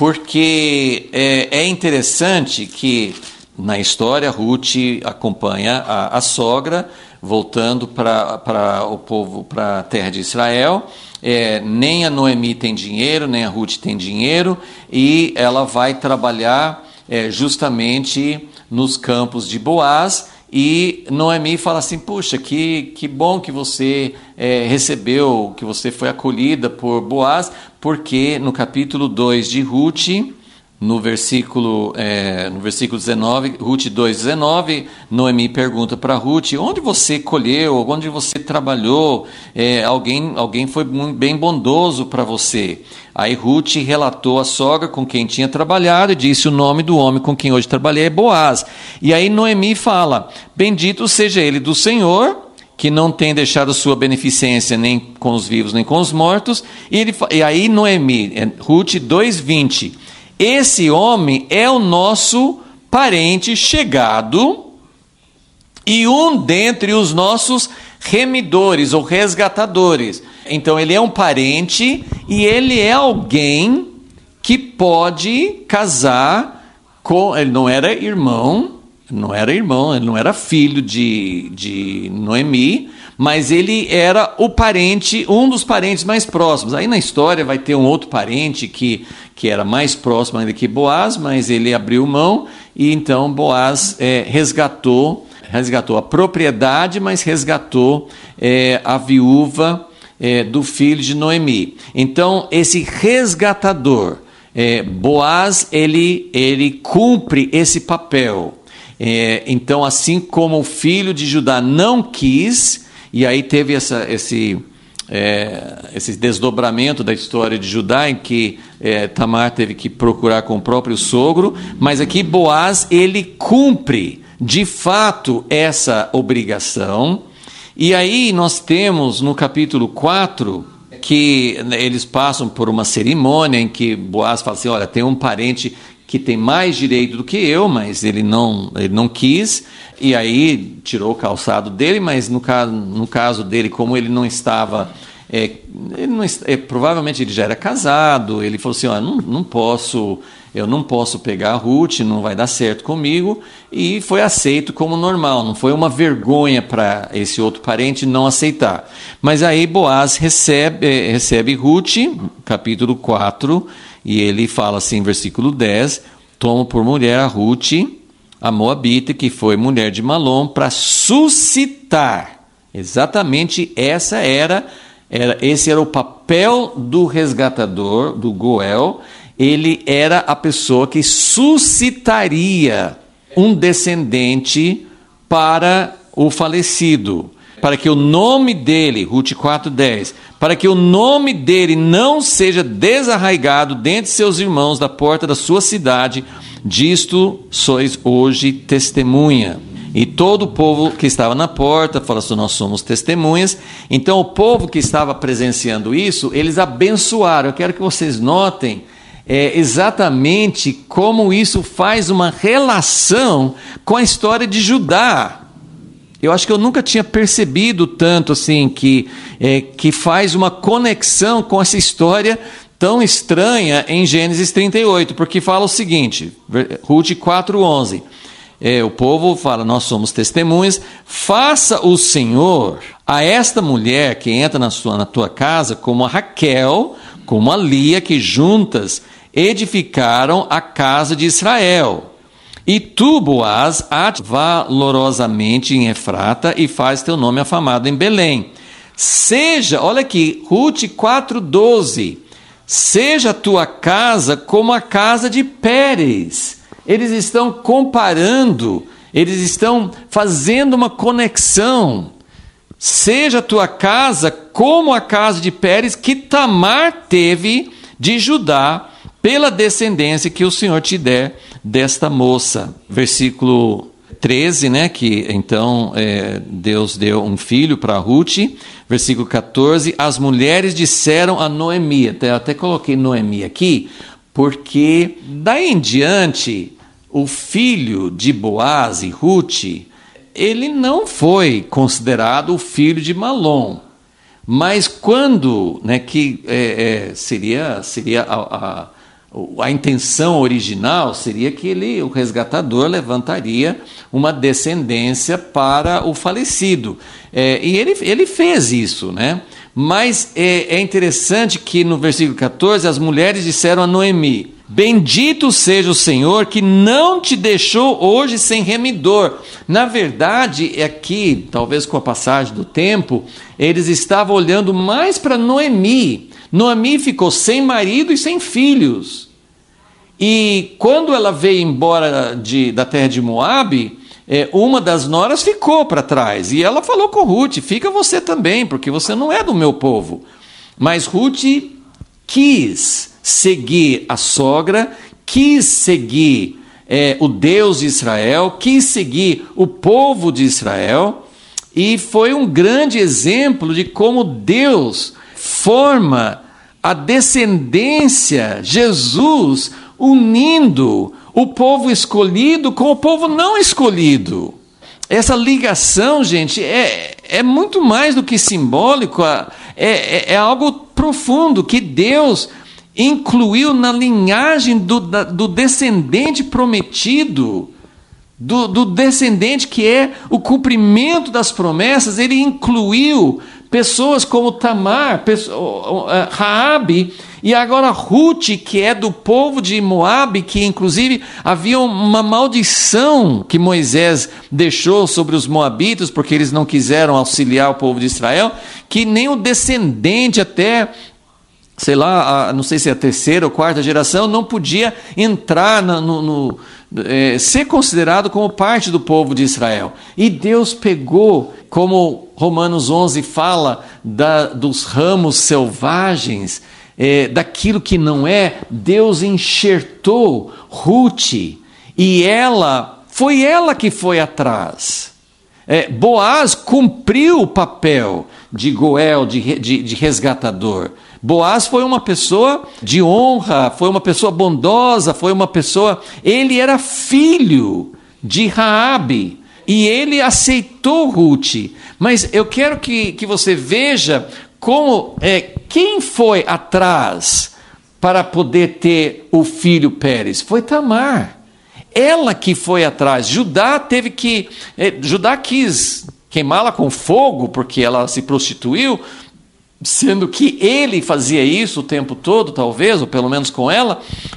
porque é, é interessante que na história Ruth acompanha a, a sogra voltando para, para o povo, para a terra de Israel. É, nem a Noemi tem dinheiro, nem a Ruth tem dinheiro, e ela vai trabalhar é, justamente nos campos de Boaz, e Noemi fala assim, puxa, que, que bom que você é, recebeu, que você foi acolhida por Boaz, porque no capítulo dois de Ruth, no versículo, é, no versículo dezenove, Ruth dois, dezenove, Noemi pergunta para Ruth, onde você colheu, onde você trabalhou, é, alguém, alguém foi bem bondoso para você. Aí Ruth relatou a sogra com quem tinha trabalhado e disse, o nome do homem com quem hoje trabalhei é Boaz. E aí Noemi fala, bendito seja ele do Senhor, que não tem deixado sua beneficência nem com os vivos nem com os mortos. E, ele, e aí Noemi, Ruth dois, vinte, esse homem é o nosso parente chegado, e um dentre os nossos remidores ou resgatadores. Então ele é um parente e ele é alguém que pode casar com... Ele não era irmão, não era irmão, ele não era filho de, de Noemi, mas ele era o parente, um dos parentes mais próximos. Aí na história vai ter um outro parente que, que era mais próximo ainda que Boaz, mas ele abriu mão e então Boaz é, resgatou, resgatou a propriedade, mas resgatou é, a viúva é, do filho de Noemi. Então esse resgatador, é, Boaz, ele, ele cumpre esse papel. É, então assim como o filho de Judá não quis... E aí teve essa, esse, é, esse desdobramento da história de Judá, em que é, Tamar teve que procurar com o próprio sogro, mas aqui Boaz, ele cumpre de fato essa obrigação. E aí nós temos no capítulo quatro, que eles passam por uma cerimônia em que Boaz fala assim, olha, tem um parente que tem mais direito do que eu, mas ele não, ele não quis, e aí tirou o calçado dele, mas no caso, no caso dele, como ele não estava, é, ele não, é, provavelmente ele já era casado, ele falou assim, ó, não, não posso, eu não posso pegar a Ruth, não vai dar certo comigo, e foi aceito como normal, não foi uma vergonha para esse outro parente não aceitar. Mas aí Boaz recebe, recebe Ruth, capítulo quatro, e ele fala assim, versículo dez, toma por mulher a Ruth, a Moabita, que foi mulher de Malom, para suscitar. Exatamente essa era, era, esse era o papel do resgatador, do Goel. Ele era a pessoa que suscitaria um descendente para o falecido, para que o nome dele, Ruth quatro, dez, para que o nome dele não seja desarraigado dentre seus irmãos da porta da sua cidade, disto sois hoje testemunha. E todo o povo que estava na porta falou assim, nós somos testemunhas. Então o povo que estava presenciando isso, eles abençoaram. Eu quero que vocês notem é, exatamente como isso faz uma relação com a história de Judá. Eu acho que eu nunca tinha percebido tanto assim, que, é, que faz uma conexão com essa história tão estranha em Gênesis trinta e oito, porque fala o seguinte, Ruth quatro, onze, é, o povo fala, nós somos testemunhas, faça o Senhor a esta mulher que entra na, sua, na tua casa, como a Raquel, como a Lia, que juntas edificaram a casa de Israel. E tu, Boaz, ate valorosamente em Efrata e faz teu nome afamado em Belém. Seja, olha aqui, Ruth quatro, doze, seja a tua casa como a casa de Pérez. Eles estão comparando, eles estão fazendo uma conexão. Seja a tua casa como a casa de Pérez, que Tamar teve de Judá, pela descendência que o Senhor te der desta moça. Versículo treze, né, que então é, Deus deu um filho para Ruth. Versículo catorze, as mulheres disseram a Noemi, até, eu até coloquei Noemi aqui, porque daí em diante, o filho de Boaz e Ruth, ele não foi considerado o filho de Malom. Mas quando, né, que é, é, seria, seria a, a, a intenção original seria que ele, o resgatador levantaria uma descendência para o falecido. É, e ele, ele fez isso, né? Mas é, é interessante que no versículo catorze as mulheres disseram a Noemi, bendito seja o Senhor que não te deixou hoje sem remidor. Na verdade, aqui, talvez com a passagem do tempo, eles estavam olhando mais para Noemi. Noemi ficou sem marido e sem filhos. E quando ela veio embora de, da terra de Moabe, é, uma das noras ficou para trás. E ela falou com Ruth, fica você também, porque você não é do meu povo. Mas Ruth quis seguir a sogra, quis seguir é, o Deus de Israel, quis seguir o povo de Israel, e foi um grande exemplo de como Deus forma a descendência, Jesus, unindo o povo escolhido com o povo não escolhido. essa ligação, gente, é, é muito mais do que simbólico, é, é, é algo profundo que Deus incluiu na linhagem do, da, do descendente prometido, do, do descendente que é o cumprimento das promessas. Ele incluiu pessoas como Tamar, Raabe, e agora Ruth, que é do povo de Moabe, que inclusive havia uma maldição que Moisés deixou sobre os moabitas, porque eles não quiseram auxiliar o povo de Israel, que nem o descendente até, sei lá, a, não sei se é a terceira ou quarta geração, não podia entrar no, no, no é, ser considerado como parte do povo de Israel. E Deus pegou, como Romanos onze fala, da, dos ramos selvagens, é, daquilo que não é, Deus enxertou Ruth, e ela, foi ela que foi atrás. É, Boaz cumpriu o papel de Goel, de, de, de resgatador. Boaz foi uma pessoa de honra, foi uma pessoa bondosa, foi uma pessoa... Ele era filho de Raabe e ele aceitou Ruth. Mas eu quero que, que você veja como, é, quem foi atrás para poder ter o filho Pérez? Foi Tamar. Ela que foi atrás. Judá teve que... É, Judá quis queimá-la com fogo porque ela se prostituiu, sendo que ele fazia isso o tempo todo, talvez, ou pelo menos com ela,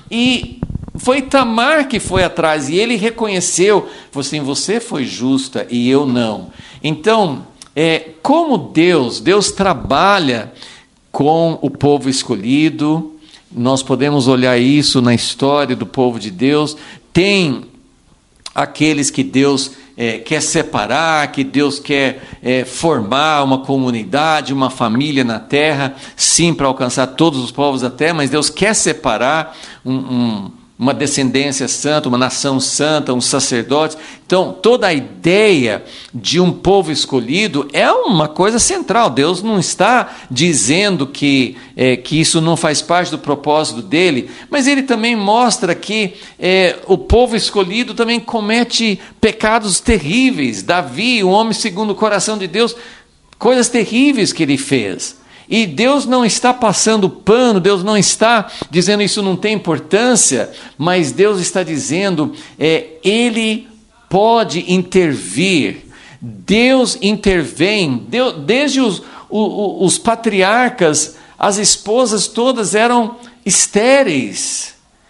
e foi Tamar que foi atrás, e ele reconheceu, falou assim, você foi justa e eu não. Então, é, como Deus, Deus trabalha com o povo escolhido, nós podemos olhar isso na história do povo de Deus, tem aqueles que Deus é, quer separar, que Deus quer é, formar uma comunidade, uma família na terra, sim, para alcançar todos os povos da terra, mas Deus quer separar um, um, uma descendência santa, uma nação santa, um sacerdote. Então, toda a ideia de um povo escolhido é uma coisa central. Deus não está dizendo que, é, que isso não faz parte do propósito dele, mas ele também mostra que é, o povo escolhido também comete pecados terríveis. Davi, um homem segundo o coração de Deus, coisas terríveis que ele fez. E Deus não está passando pano, Deus não está dizendo isso não tem importância, mas Deus está dizendo, é, Ele pode intervir. Deus intervém. Deus, desde os, os, os patriarcas, as esposas todas eram estéreis.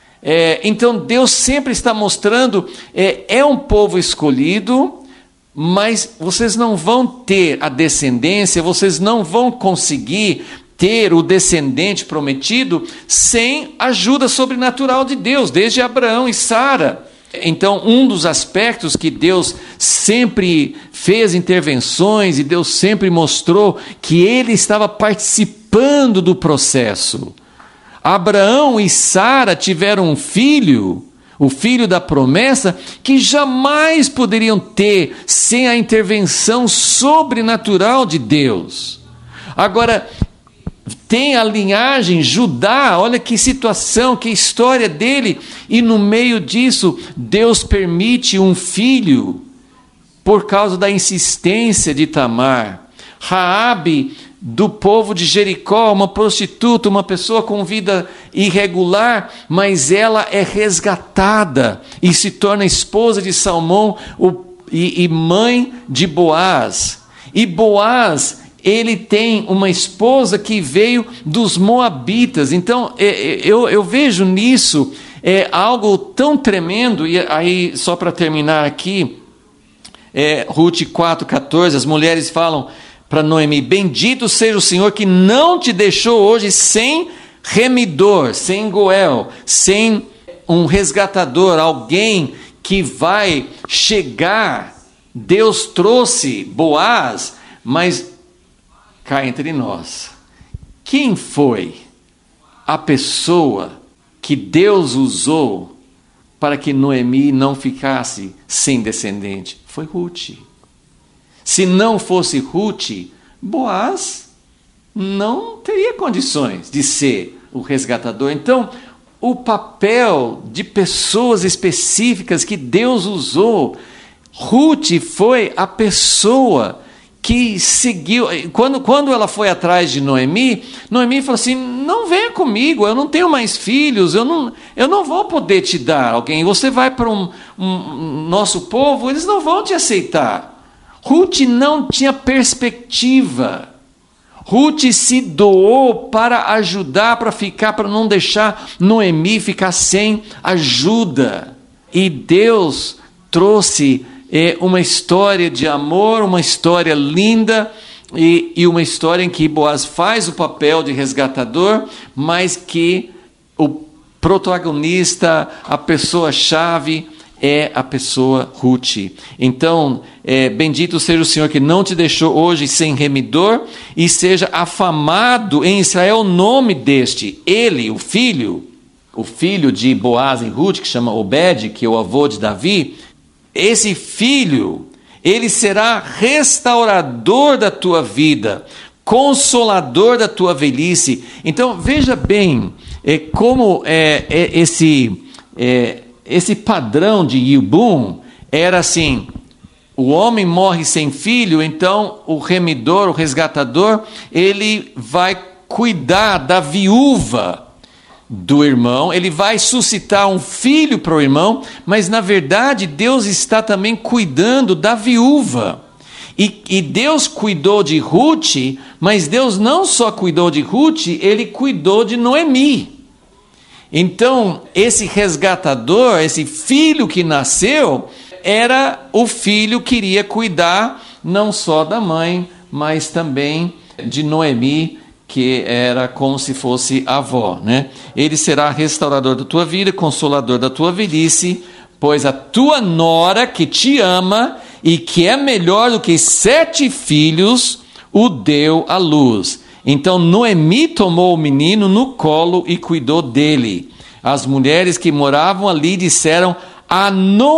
É, então Deus sempre está mostrando, é, é um povo escolhido, mas vocês não vão ter a descendência, vocês não vão conseguir ter o descendente prometido sem ajuda sobrenatural de Deus, desde Abraão e Sara. Então, um dos aspectos que Deus sempre fez intervenções e Deus sempre mostrou que Ele estava participando do processo. Abraão e Sara tiveram um filho, o filho da promessa, que jamais poderiam ter sem a intervenção sobrenatural de Deus. Agora, tem a linhagem Judá, olha que situação, que história dele, e no meio disso, Deus permite um filho, por causa da insistência de Tamar. Raabe, do povo de Jericó, uma prostituta, uma pessoa com vida irregular, mas ela é resgatada e se torna esposa de Salmão o, e, e mãe de Boaz. E Boaz, ele tem uma esposa que veio dos moabitas. Então, eu, eu vejo nisso é, algo tão tremendo, e aí, só para terminar aqui, é, Ruth quatro, quatorze, as mulheres falam para Noemi, bendito seja o Senhor que não te deixou hoje sem remidor, sem Goel, sem um resgatador, alguém que vai chegar. Deus trouxe Boaz, mas cá entre nós, quem foi a pessoa que Deus usou para que Noemi não ficasse sem descendente? Foi Ruth. Se não fosse Ruth, Boaz não teria condições de ser o resgatador. Então, o papel de pessoas específicas que Deus usou, Ruth foi a pessoa que seguiu. Quando, quando ela foi atrás de Noemi, Noemi falou assim: não venha comigo, eu não tenho mais filhos, eu não, eu não vou poder te dar alguém. Você vai para um, um, um nosso povo, eles não vão te aceitar. Ruth não tinha perspectiva. Ruth se doou para ajudar, para ficar, para não deixar Noemi ficar sem ajuda. E Deus trouxe é, uma história de amor, uma história linda, e, e uma história em que Boaz faz o papel de resgatador, mas que o protagonista, a pessoa-chave, é a pessoa Ruth. Então, é, bendito seja o Senhor que não te deixou hoje sem remidor, e seja afamado em Israel o nome deste, ele, o filho, o filho de Boaz e Ruth, que chama Obed, que é o avô de Davi. Esse filho, ele será restaurador da tua vida, consolador da tua velhice. Então, veja bem é, como é, é, esse... É, Esse padrão de Yibum era assim: o homem morre sem filho, então o remidor, o resgatador, ele vai cuidar da viúva do irmão, ele vai suscitar um filho para o irmão, mas na verdade Deus está também cuidando da viúva. E, e Deus cuidou de Ruth, mas Deus não só cuidou de Ruth, ele cuidou de Noemi. Então, esse resgatador, esse filho que nasceu, era o filho que iria cuidar não só da mãe, mas também de Noemi, que era como se fosse a avó, né? Ele será restaurador da tua vida, consolador da tua velhice, pois a tua nora que te ama e que é melhor do que sete filhos, o deu à luz. Então Noemi tomou o menino no colo e cuidou dele. As mulheres que moravam ali disseram: a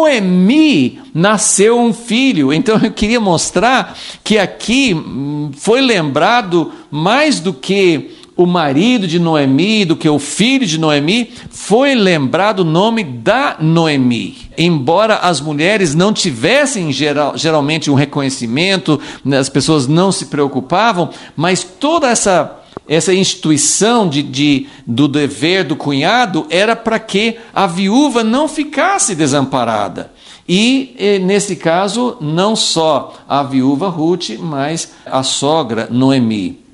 Noemi nasceu um filho. Então eu queria mostrar que aqui foi lembrado mais do que o marido de Noemi, do que o filho de Noemi, foi lembrado o nome da Noemi. Embora as mulheres não tivessem geral, geralmente um reconhecimento, as pessoas não se preocupavam, mas toda essa, essa instituição de, de, do dever do cunhado era para que a viúva não ficasse desamparada. E, nesse caso, não só a viúva Ruth, mas a sogra Noemi.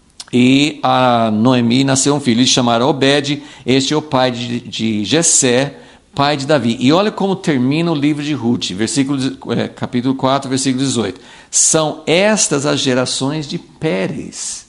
E a Noemi nasceu um filho, eles chamaram Obed, este é o pai de, de Jessé, pai de Davi. E olha como termina o livro de Ruth, versículo, é, capítulo quatro, versículo dezoito. São estas as gerações de Pérez.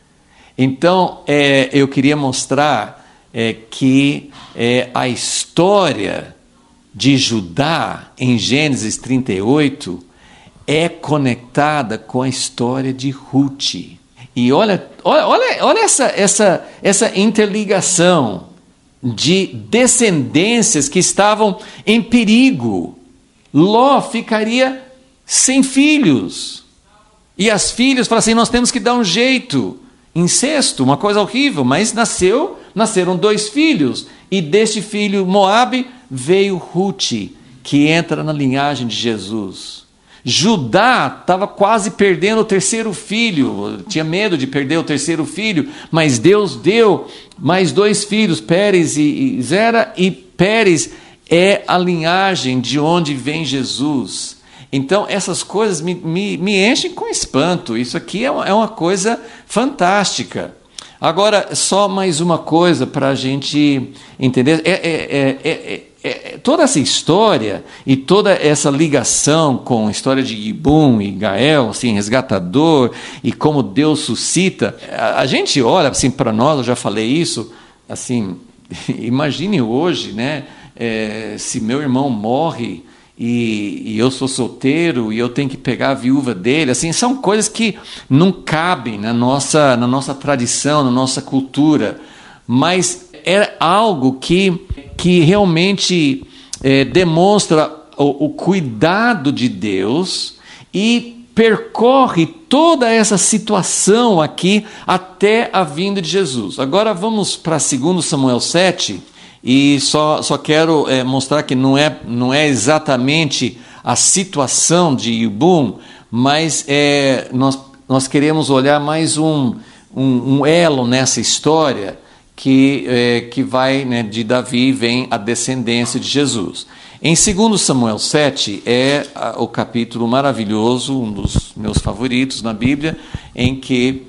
Então, é, eu queria mostrar é, que é, a história de Judá, em Gênesis trinta e oito, é conectada com a história de Ruth. E olha, olha, olha, olha essa, essa, essa interligação de descendências que estavam em perigo. Ló ficaria sem filhos. E as filhas falaram assim: nós temos que dar um jeito. Incesto, uma coisa horrível, mas nasceu, nasceram dois filhos. E deste filho Moabe veio Ruth, que entra na linhagem de Jesus. Judá estava quase perdendo o terceiro filho, tinha medo de perder o terceiro filho, mas Deus deu mais dois filhos, Pérez e Zera, e Pérez é a linhagem de onde vem Jesus. Então essas coisas me, me, me enchem com espanto, isso aqui é uma, é uma coisa fantástica. Agora, só mais uma coisa para a gente entender, é, é, é, é, é, toda essa história e toda essa ligação com a história de Yibum e Gael, assim, resgatador, e como Deus suscita, a, a gente olha assim, para nós, eu já falei isso, assim, imagine hoje, né, é, se meu irmão morre, E, e eu sou solteiro e eu tenho que pegar a viúva dele, assim, são coisas que não cabem na nossa, na nossa tradição, na nossa cultura, mas é algo que, que realmente é, demonstra o, o cuidado de Deus e percorre toda essa situação aqui até a vinda de Jesus. Agora vamos para dois Samuel sete. E só, só quero é, mostrar que não é, não é exatamente a situação de Ibum, mas é, nós, nós queremos olhar mais um, um, um elo nessa história que, é, que vai, né, de Davi vem a descendência de Jesus. Em segundo Samuel sete é o capítulo maravilhoso, um dos meus favoritos na Bíblia, em que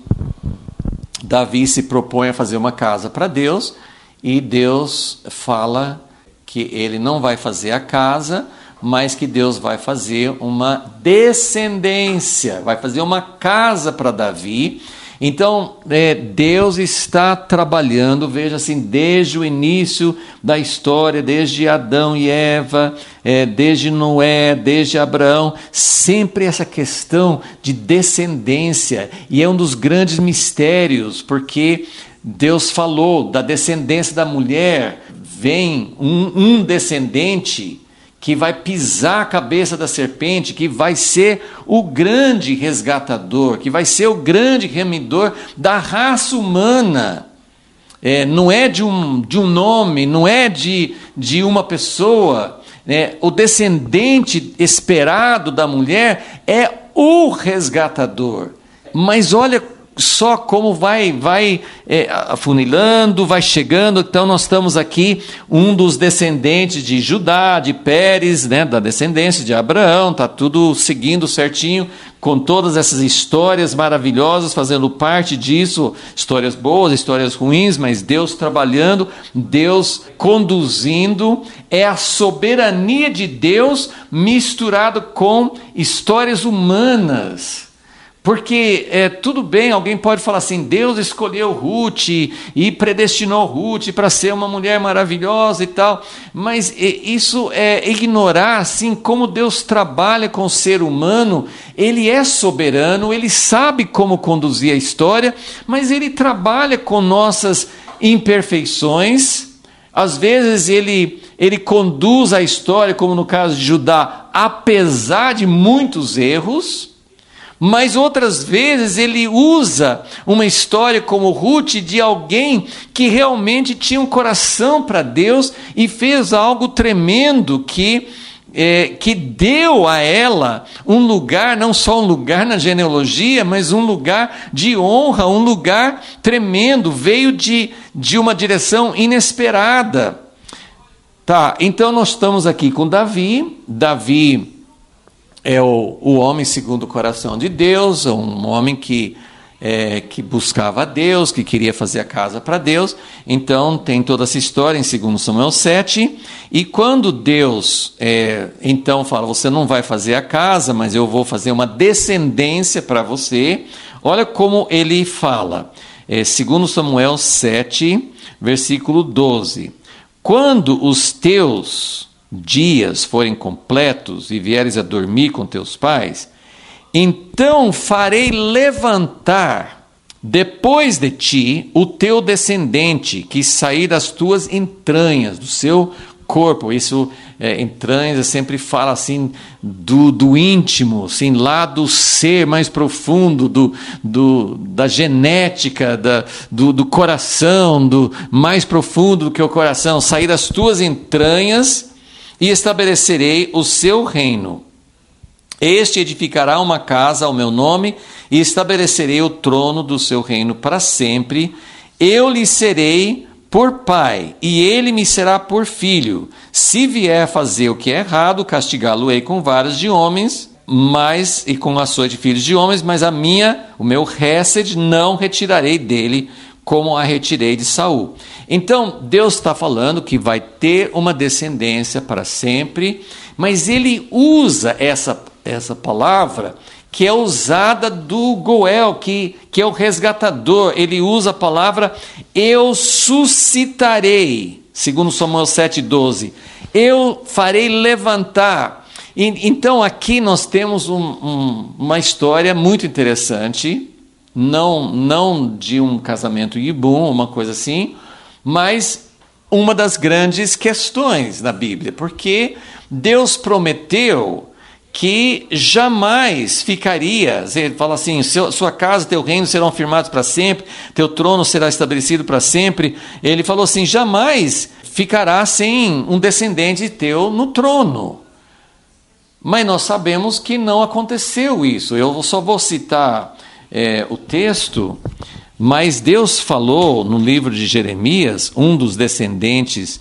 Davi se propõe a fazer uma casa para Deus, e Deus fala que ele não vai fazer a casa, mas que Deus vai fazer uma descendência, vai fazer uma casa para Davi. Então, é, Deus está trabalhando, veja assim, desde o início da história, desde Adão e Eva, é, desde Noé, desde Abraão, sempre essa questão de descendência, e é um dos grandes mistérios, porque Deus falou da descendência da mulher, vem um, um descendente que vai pisar a cabeça da serpente, que vai ser o grande resgatador, que vai ser o grande remidor da raça humana. É, não é de um, de um nome, não é de, de uma pessoa. Né? O descendente esperado da mulher é o resgatador. Mas olha só como vai, vai é, afunilando, vai chegando. Então nós estamos aqui, um dos descendentes de Judá, de Pérez, né, da descendência de Abraão, está tudo seguindo certinho, com todas essas histórias maravilhosas, fazendo parte disso, histórias boas, histórias ruins, mas Deus trabalhando, Deus conduzindo, é a soberania de Deus misturado com histórias humanas. Porque é, tudo bem, alguém pode falar assim, Deus escolheu Ruth e predestinou Ruth para ser uma mulher maravilhosa e tal, mas é, isso é ignorar assim, como Deus trabalha com o ser humano. Ele é soberano, ele sabe como conduzir a história, mas ele trabalha com nossas imperfeições. Às vezes ele, ele conduz a história, como no caso de Judá, apesar de muitos erros. Mas outras vezes ele usa uma história como Ruth de alguém que realmente tinha um coração para Deus e fez algo tremendo que, é, que deu a ela um lugar, não só um lugar na genealogia, mas um lugar de honra, um lugar tremendo, veio de, de uma direção inesperada. Tá, então nós estamos aqui com Davi, Davi é o, o homem segundo o coração de Deus, um homem que, é, que buscava a Deus, que queria fazer a casa para Deus. Então tem toda essa história em segundo Samuel sete, e quando Deus é, então fala, você não vai fazer a casa, mas eu vou fazer uma descendência para você, olha como ele fala, é, segundo Samuel sete, versículo doze, quando os teus dias forem completos e vieres a dormir com teus pais, então farei levantar depois de ti o teu descendente, que sair das tuas entranhas, do seu corpo. Isso, é, entranhas, sempre fala assim do, do íntimo, assim, lá do ser mais profundo, do, do, da genética, da, do, do coração, do mais profundo do que o coração, sair das tuas entranhas, e estabelecerei o seu reino. Este edificará uma casa ao meu nome, e estabelecerei o trono do seu reino para sempre. Eu lhe serei por pai, e ele me será por filho. Se vier a fazer o que é errado, castigá-lo-ei com varas de homens, mas, e com açoite de filhos de homens, mas a minha, o meu hesed, não retirarei dele, como a retirei de Saul. Então, Deus está falando que vai ter uma descendência para sempre, mas ele usa essa, essa palavra que é usada do Goel, que, que é o resgatador. Ele usa a palavra eu suscitarei, segundo Samuel sete, doze. Eu farei levantar. E, então, aqui nós temos um, um, uma história muito interessante, Não, não de um casamento ibum, uma coisa assim, mas uma das grandes questões na Bíblia, porque Deus prometeu que jamais ficaria, ele fala assim, seu, sua casa, teu reino serão firmados para sempre, teu trono será estabelecido para sempre. Ele falou assim, jamais ficará sem um descendente teu no trono. Mas nós sabemos que não aconteceu isso. Eu só vou citar é, o texto, mas Deus falou no livro de Jeremias, um dos descendentes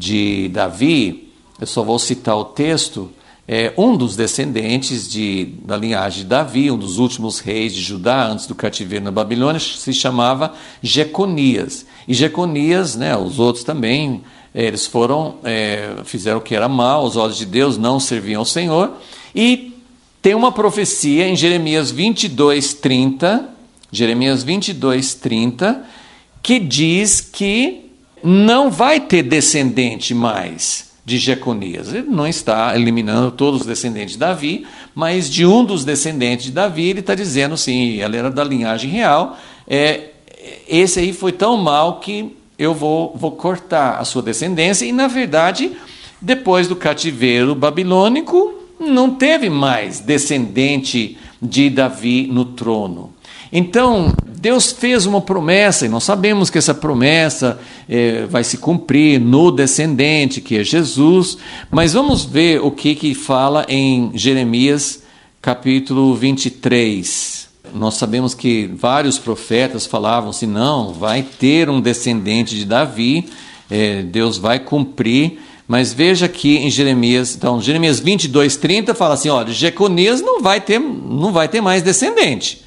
de Davi, eu só vou citar o texto, é, um dos descendentes de, da linhagem de Davi, um dos últimos reis de Judá, antes do cativeiro na Babilônia, se chamava Jeconias. E Jeconias, né, os outros também, eles foram, é, fizeram o que era mal aos olhos de Deus, não serviam ao Senhor. E tem uma profecia em Jeremias vinte e dois, trinta, Jeremias vinte e dois, trinta, que diz que não vai ter descendente mais de Jeconias. Ele não está eliminando todos os descendentes de Davi, mas de um dos descendentes de Davi, ele está dizendo, sim, ela era da linhagem real, é, esse aí foi tão mal que eu vou, vou cortar a sua descendência. E, na verdade, depois do cativeiro babilônico, não teve mais descendente de Davi no trono. Então, Deus fez uma promessa, e nós sabemos que essa promessa é, vai se cumprir no descendente, que é Jesus, mas vamos ver o que, que fala em Jeremias capítulo vinte e três. Nós sabemos que vários profetas falavam assim, não, vai ter um descendente de Davi, é, Deus vai cumprir, mas veja aqui em Jeremias, então, Jeremias vinte e dois, trinta fala assim, olha, Jeconias não vai ter, não vai ter mais descendente.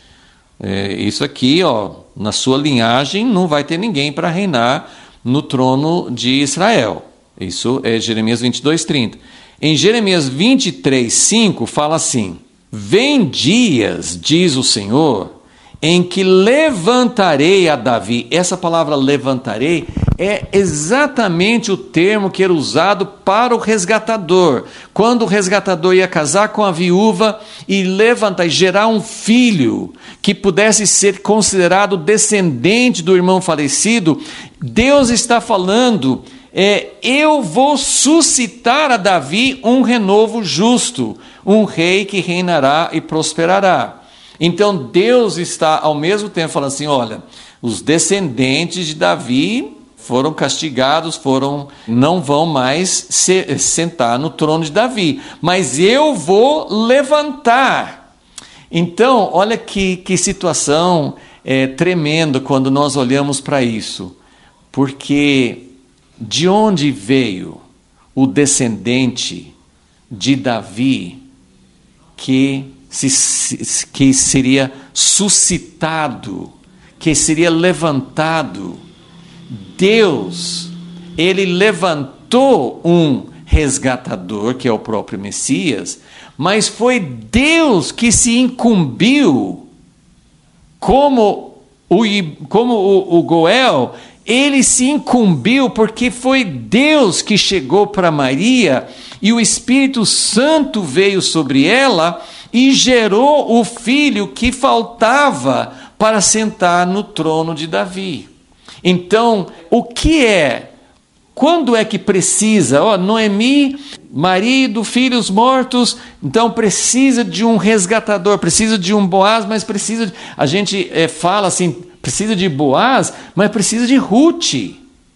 É, isso aqui, ó, na sua linhagem, não vai ter ninguém para reinar no trono de Israel. Isso é Jeremias vinte e dois, trinta. Em Jeremias vinte e três, cinco, fala assim, vem dias, diz o Senhor, em que levantarei a Davi. Essa palavra levantarei é exatamente o termo que era usado para o resgatador. Quando o resgatador ia casar com a viúva e levantar, e gerar um filho que pudesse ser considerado descendente do irmão falecido, Deus está falando, é, eu vou suscitar a Davi um renovo justo, um rei que reinará e prosperará. Então Deus está ao mesmo tempo falando assim, olha, os descendentes de Davi foram castigados, foram, não vão mais se, sentar no trono de Davi, mas eu vou levantar. Então, olha que, que situação é, tremenda quando nós olhamos para isso, porque de onde veio o descendente de Davi que, se, que seria suscitado, que seria levantado? Deus, ele levantou um resgatador, que é o próprio Messias, mas foi Deus que se incumbiu, como o, como o, o Goel, ele se incumbiu porque foi Deus que chegou para Maria e o Espírito Santo veio sobre ela e gerou o filho que faltava para sentar no trono de Davi. Então, o que é? Quando é que precisa? Ó, Noemi, marido, filhos mortos, então precisa de um resgatador, precisa de um Boaz, mas precisa, de, a gente é, fala assim, precisa de Boaz, mas precisa de Ruth.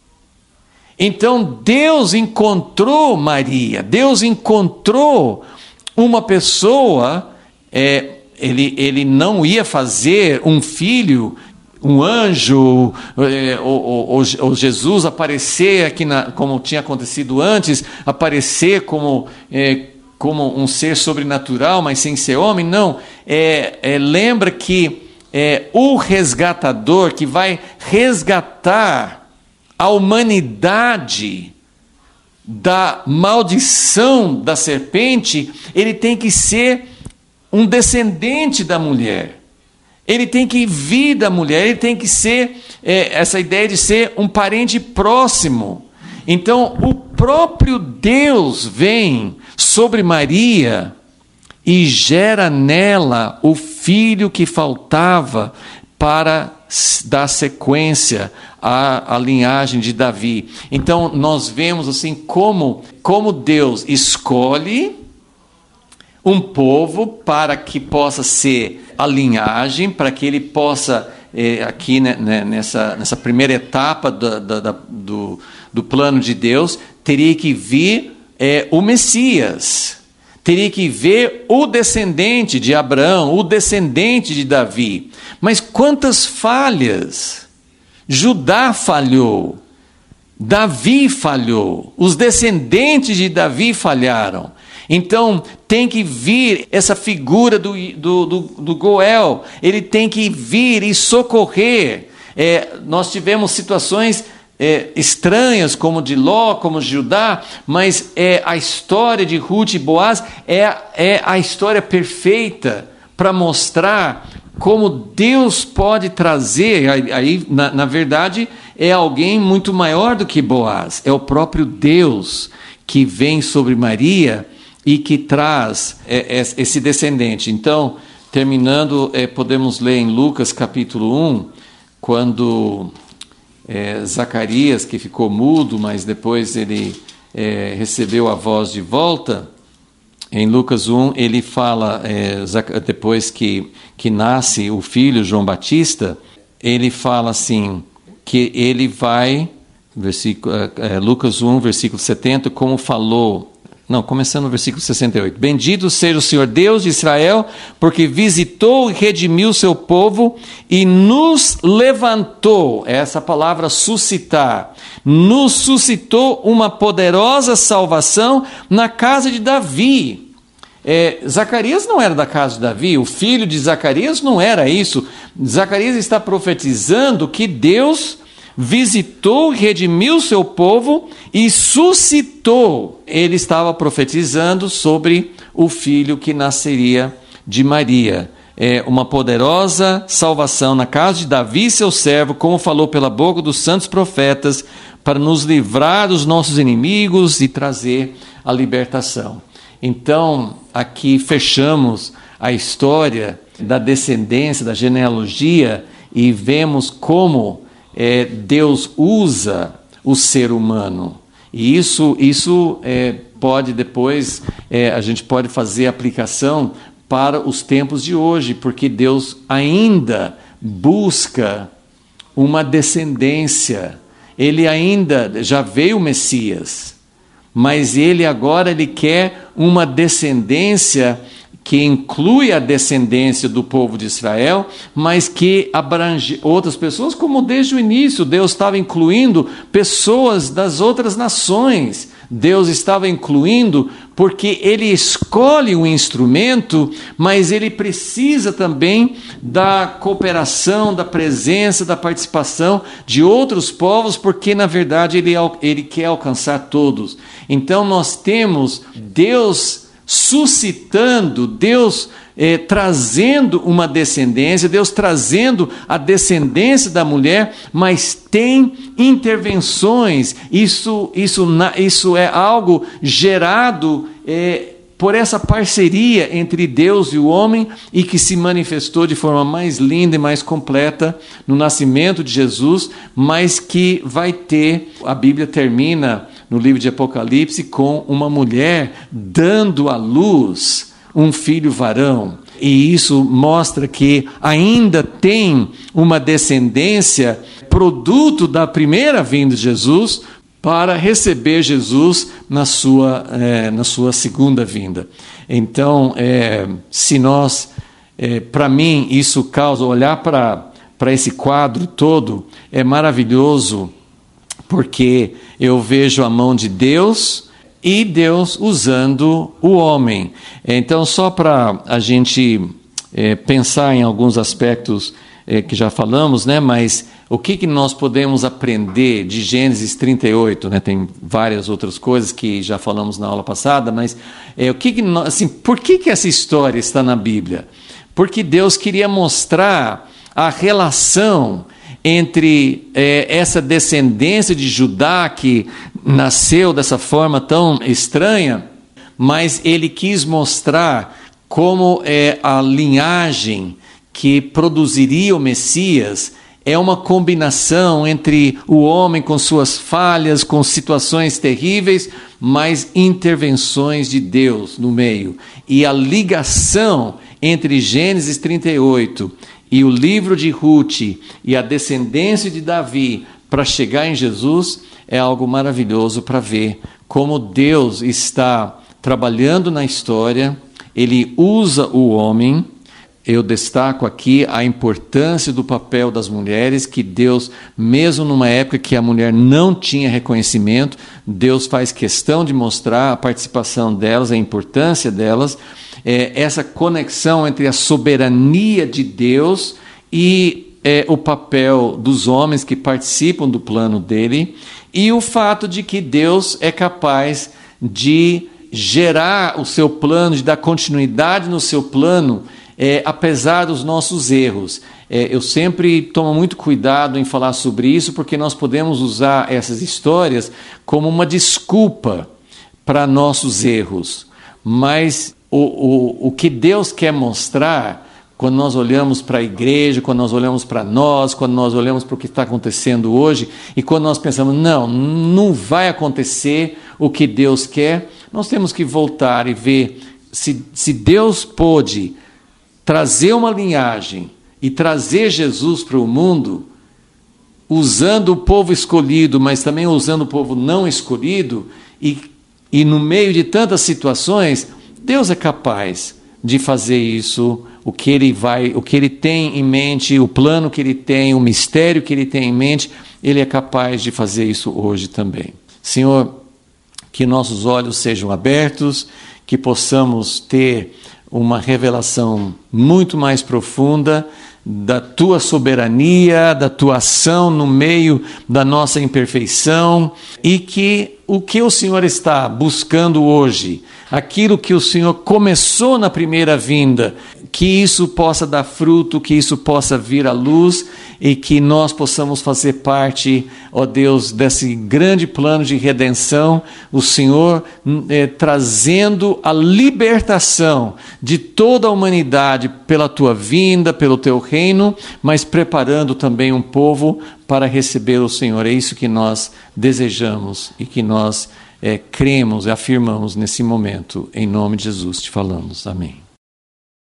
Então Deus encontrou Maria, Deus encontrou uma pessoa, é, ele, ele não ia fazer um filho, um anjo, é, ou, ou, ou Jesus aparecer aqui, na, como tinha acontecido antes, aparecer como, é, como um ser sobrenatural, mas sem ser homem. Não, é, é, lembra que é, o resgatador que vai resgatar a humanidade da maldição da serpente, ele tem que ser um descendente da mulher. Ele tem que vir da mulher, ele tem que ser, é, essa ideia de ser um parente próximo. Então, o próprio Deus vem sobre Maria e gera nela o filho que faltava para dar sequência à, à linhagem de Davi. Então, nós vemos assim como, como Deus escolhe um povo para que possa ser a linhagem, para que ele possa, eh, aqui né, nessa, nessa primeira etapa da, da, da, do, do plano de Deus, teria que vir eh, o Messias. teria que ver o descendente de Abraão, o descendente de Davi. Mas quantas falhas! Judá falhou, Davi falhou, os descendentes de Davi falharam. Então tem que vir essa figura do, do, do, do Goel, ele tem que vir e socorrer. É, nós tivemos situações é, estranhas, como de Ló, como de Judá, mas é, a história de Ruth e Boaz é, é a história perfeita para mostrar como Deus pode trazer. Aí, na, na verdade, é alguém muito maior do que Boaz, é o próprio Deus que vem sobre Maria e que traz é, é, esse descendente. Então, terminando, é, podemos ler em Lucas capítulo um, quando é, Zacarias, que ficou mudo, mas depois ele é, recebeu a voz de volta. Em Lucas um, ele fala, é, depois que, que nasce o filho João Batista, ele fala assim, que ele vai, versículo, é, Lucas um, versículo setenta, como falou, não, começando no versículo sessenta e oito. Bendito seja o Senhor Deus de Israel, porque visitou e redimiu o seu povo e nos levantou, essa palavra suscitar, nos suscitou uma poderosa salvação na casa de Davi. É, Zacarias não era da casa de Davi, o filho de Zacarias não era isso. Zacarias está profetizando que Deus visitou e redimiu o seu povo e suscitou. Ele estava profetizando sobre o filho que nasceria de Maria. É uma poderosa salvação na casa de Davi, seu servo, como falou pela boca dos santos profetas, para nos livrar dos nossos inimigos e trazer a libertação. Então, aqui fechamos a história da descendência, da genealogia, e vemos como é, Deus usa o ser humano. E isso, isso é, pode depois, é, a gente pode fazer aplicação para os tempos de hoje, porque Deus ainda busca uma descendência. Ele ainda, já veio o Messias, mas ele agora ele quer uma descendência que inclui a descendência do povo de Israel, mas que abrange outras pessoas, como desde o início Deus estava incluindo pessoas das outras nações. Deus estava incluindo porque ele escolhe um instrumento, mas ele precisa também da cooperação, da presença, da participação de outros povos, porque na verdade ele, ele quer alcançar todos. Então nós temos Deus suscitando, Deus eh, trazendo uma descendência, Deus trazendo a descendência da mulher, mas tem intervenções, isso, isso, isso é algo gerado eh, por essa parceria entre Deus e o homem, e que se manifestou de forma mais linda e mais completa no nascimento de Jesus, mas que vai ter, a Bíblia termina no livro de Apocalipse com uma mulher dando à luz um filho varão. E isso mostra que ainda tem uma descendência produto da primeira vinda de Jesus para receber Jesus na sua, é, na sua segunda vinda. Então, é, se nós, é, para mim, isso causa, olhar para, para esse quadro todo, é maravilhoso, porque eu vejo a mão de Deus e Deus usando o homem. Então, só para a gente é, pensar em alguns aspectos é, que já falamos, né? Mas o que, que nós podemos aprender de Gênesis trinta e oito? Né? Tem várias outras coisas que já falamos na aula passada, mas é, o que que nós, assim, por que, que essa história está na Bíblia? Porque Deus queria mostrar a relação entre é, essa descendência de Judá que nasceu dessa forma tão estranha, mas ele quis mostrar como é, a linhagem que produziria o Messias é uma combinação entre o homem com suas falhas, com situações terríveis, mas intervenções de Deus no meio. E a ligação entre Gênesis trinta e oito e o livro de Ruth e a descendência de Davi para chegar em Jesus é algo maravilhoso para ver como Deus está trabalhando na história, ele usa o homem. Eu destaco aqui a importância do papel das mulheres, que Deus, mesmo numa época que a mulher não tinha reconhecimento, Deus faz questão de mostrar a participação delas, a importância delas, é, essa conexão entre a soberania de Deus e é, o papel dos homens que participam do plano dele, e o fato de que Deus é capaz de gerar o seu plano, de dar continuidade no seu plano, É, apesar dos nossos erros. É, eu sempre tomo muito cuidado em falar sobre isso, porque nós podemos usar essas histórias como uma desculpa para nossos erros. Mas o, o, o que Deus quer mostrar, quando nós olhamos para a igreja, quando nós olhamos para nós, quando nós olhamos para o que está acontecendo hoje, e quando nós pensamos, não, não vai acontecer o que Deus quer, nós temos que voltar e ver se, se Deus pôde trazer uma linhagem e trazer Jesus para o mundo, usando o povo escolhido, mas também usando o povo não escolhido, e, e no meio de tantas situações, Deus é capaz de fazer isso, o que ele vai, o que ele tem em mente, o plano que ele tem, o mistério que ele tem em mente, ele é capaz de fazer isso hoje também. Senhor, que nossos olhos sejam abertos, que possamos ter uma revelação muito mais profunda da tua soberania, da tua ação no meio da nossa imperfeição, e que o que o Senhor está buscando hoje, aquilo que o Senhor começou na primeira vinda, que isso possa dar fruto, que isso possa vir à luz e que nós possamos fazer parte, ó Deus, desse grande plano de redenção, o Senhor eh, trazendo a libertação de toda a humanidade pela tua vinda, pelo teu reino, mas preparando também um povo para receber o Senhor. É isso que nós desejamos e que nós eh, cremos e afirmamos nesse momento. Em nome de Jesus te falamos. Amém.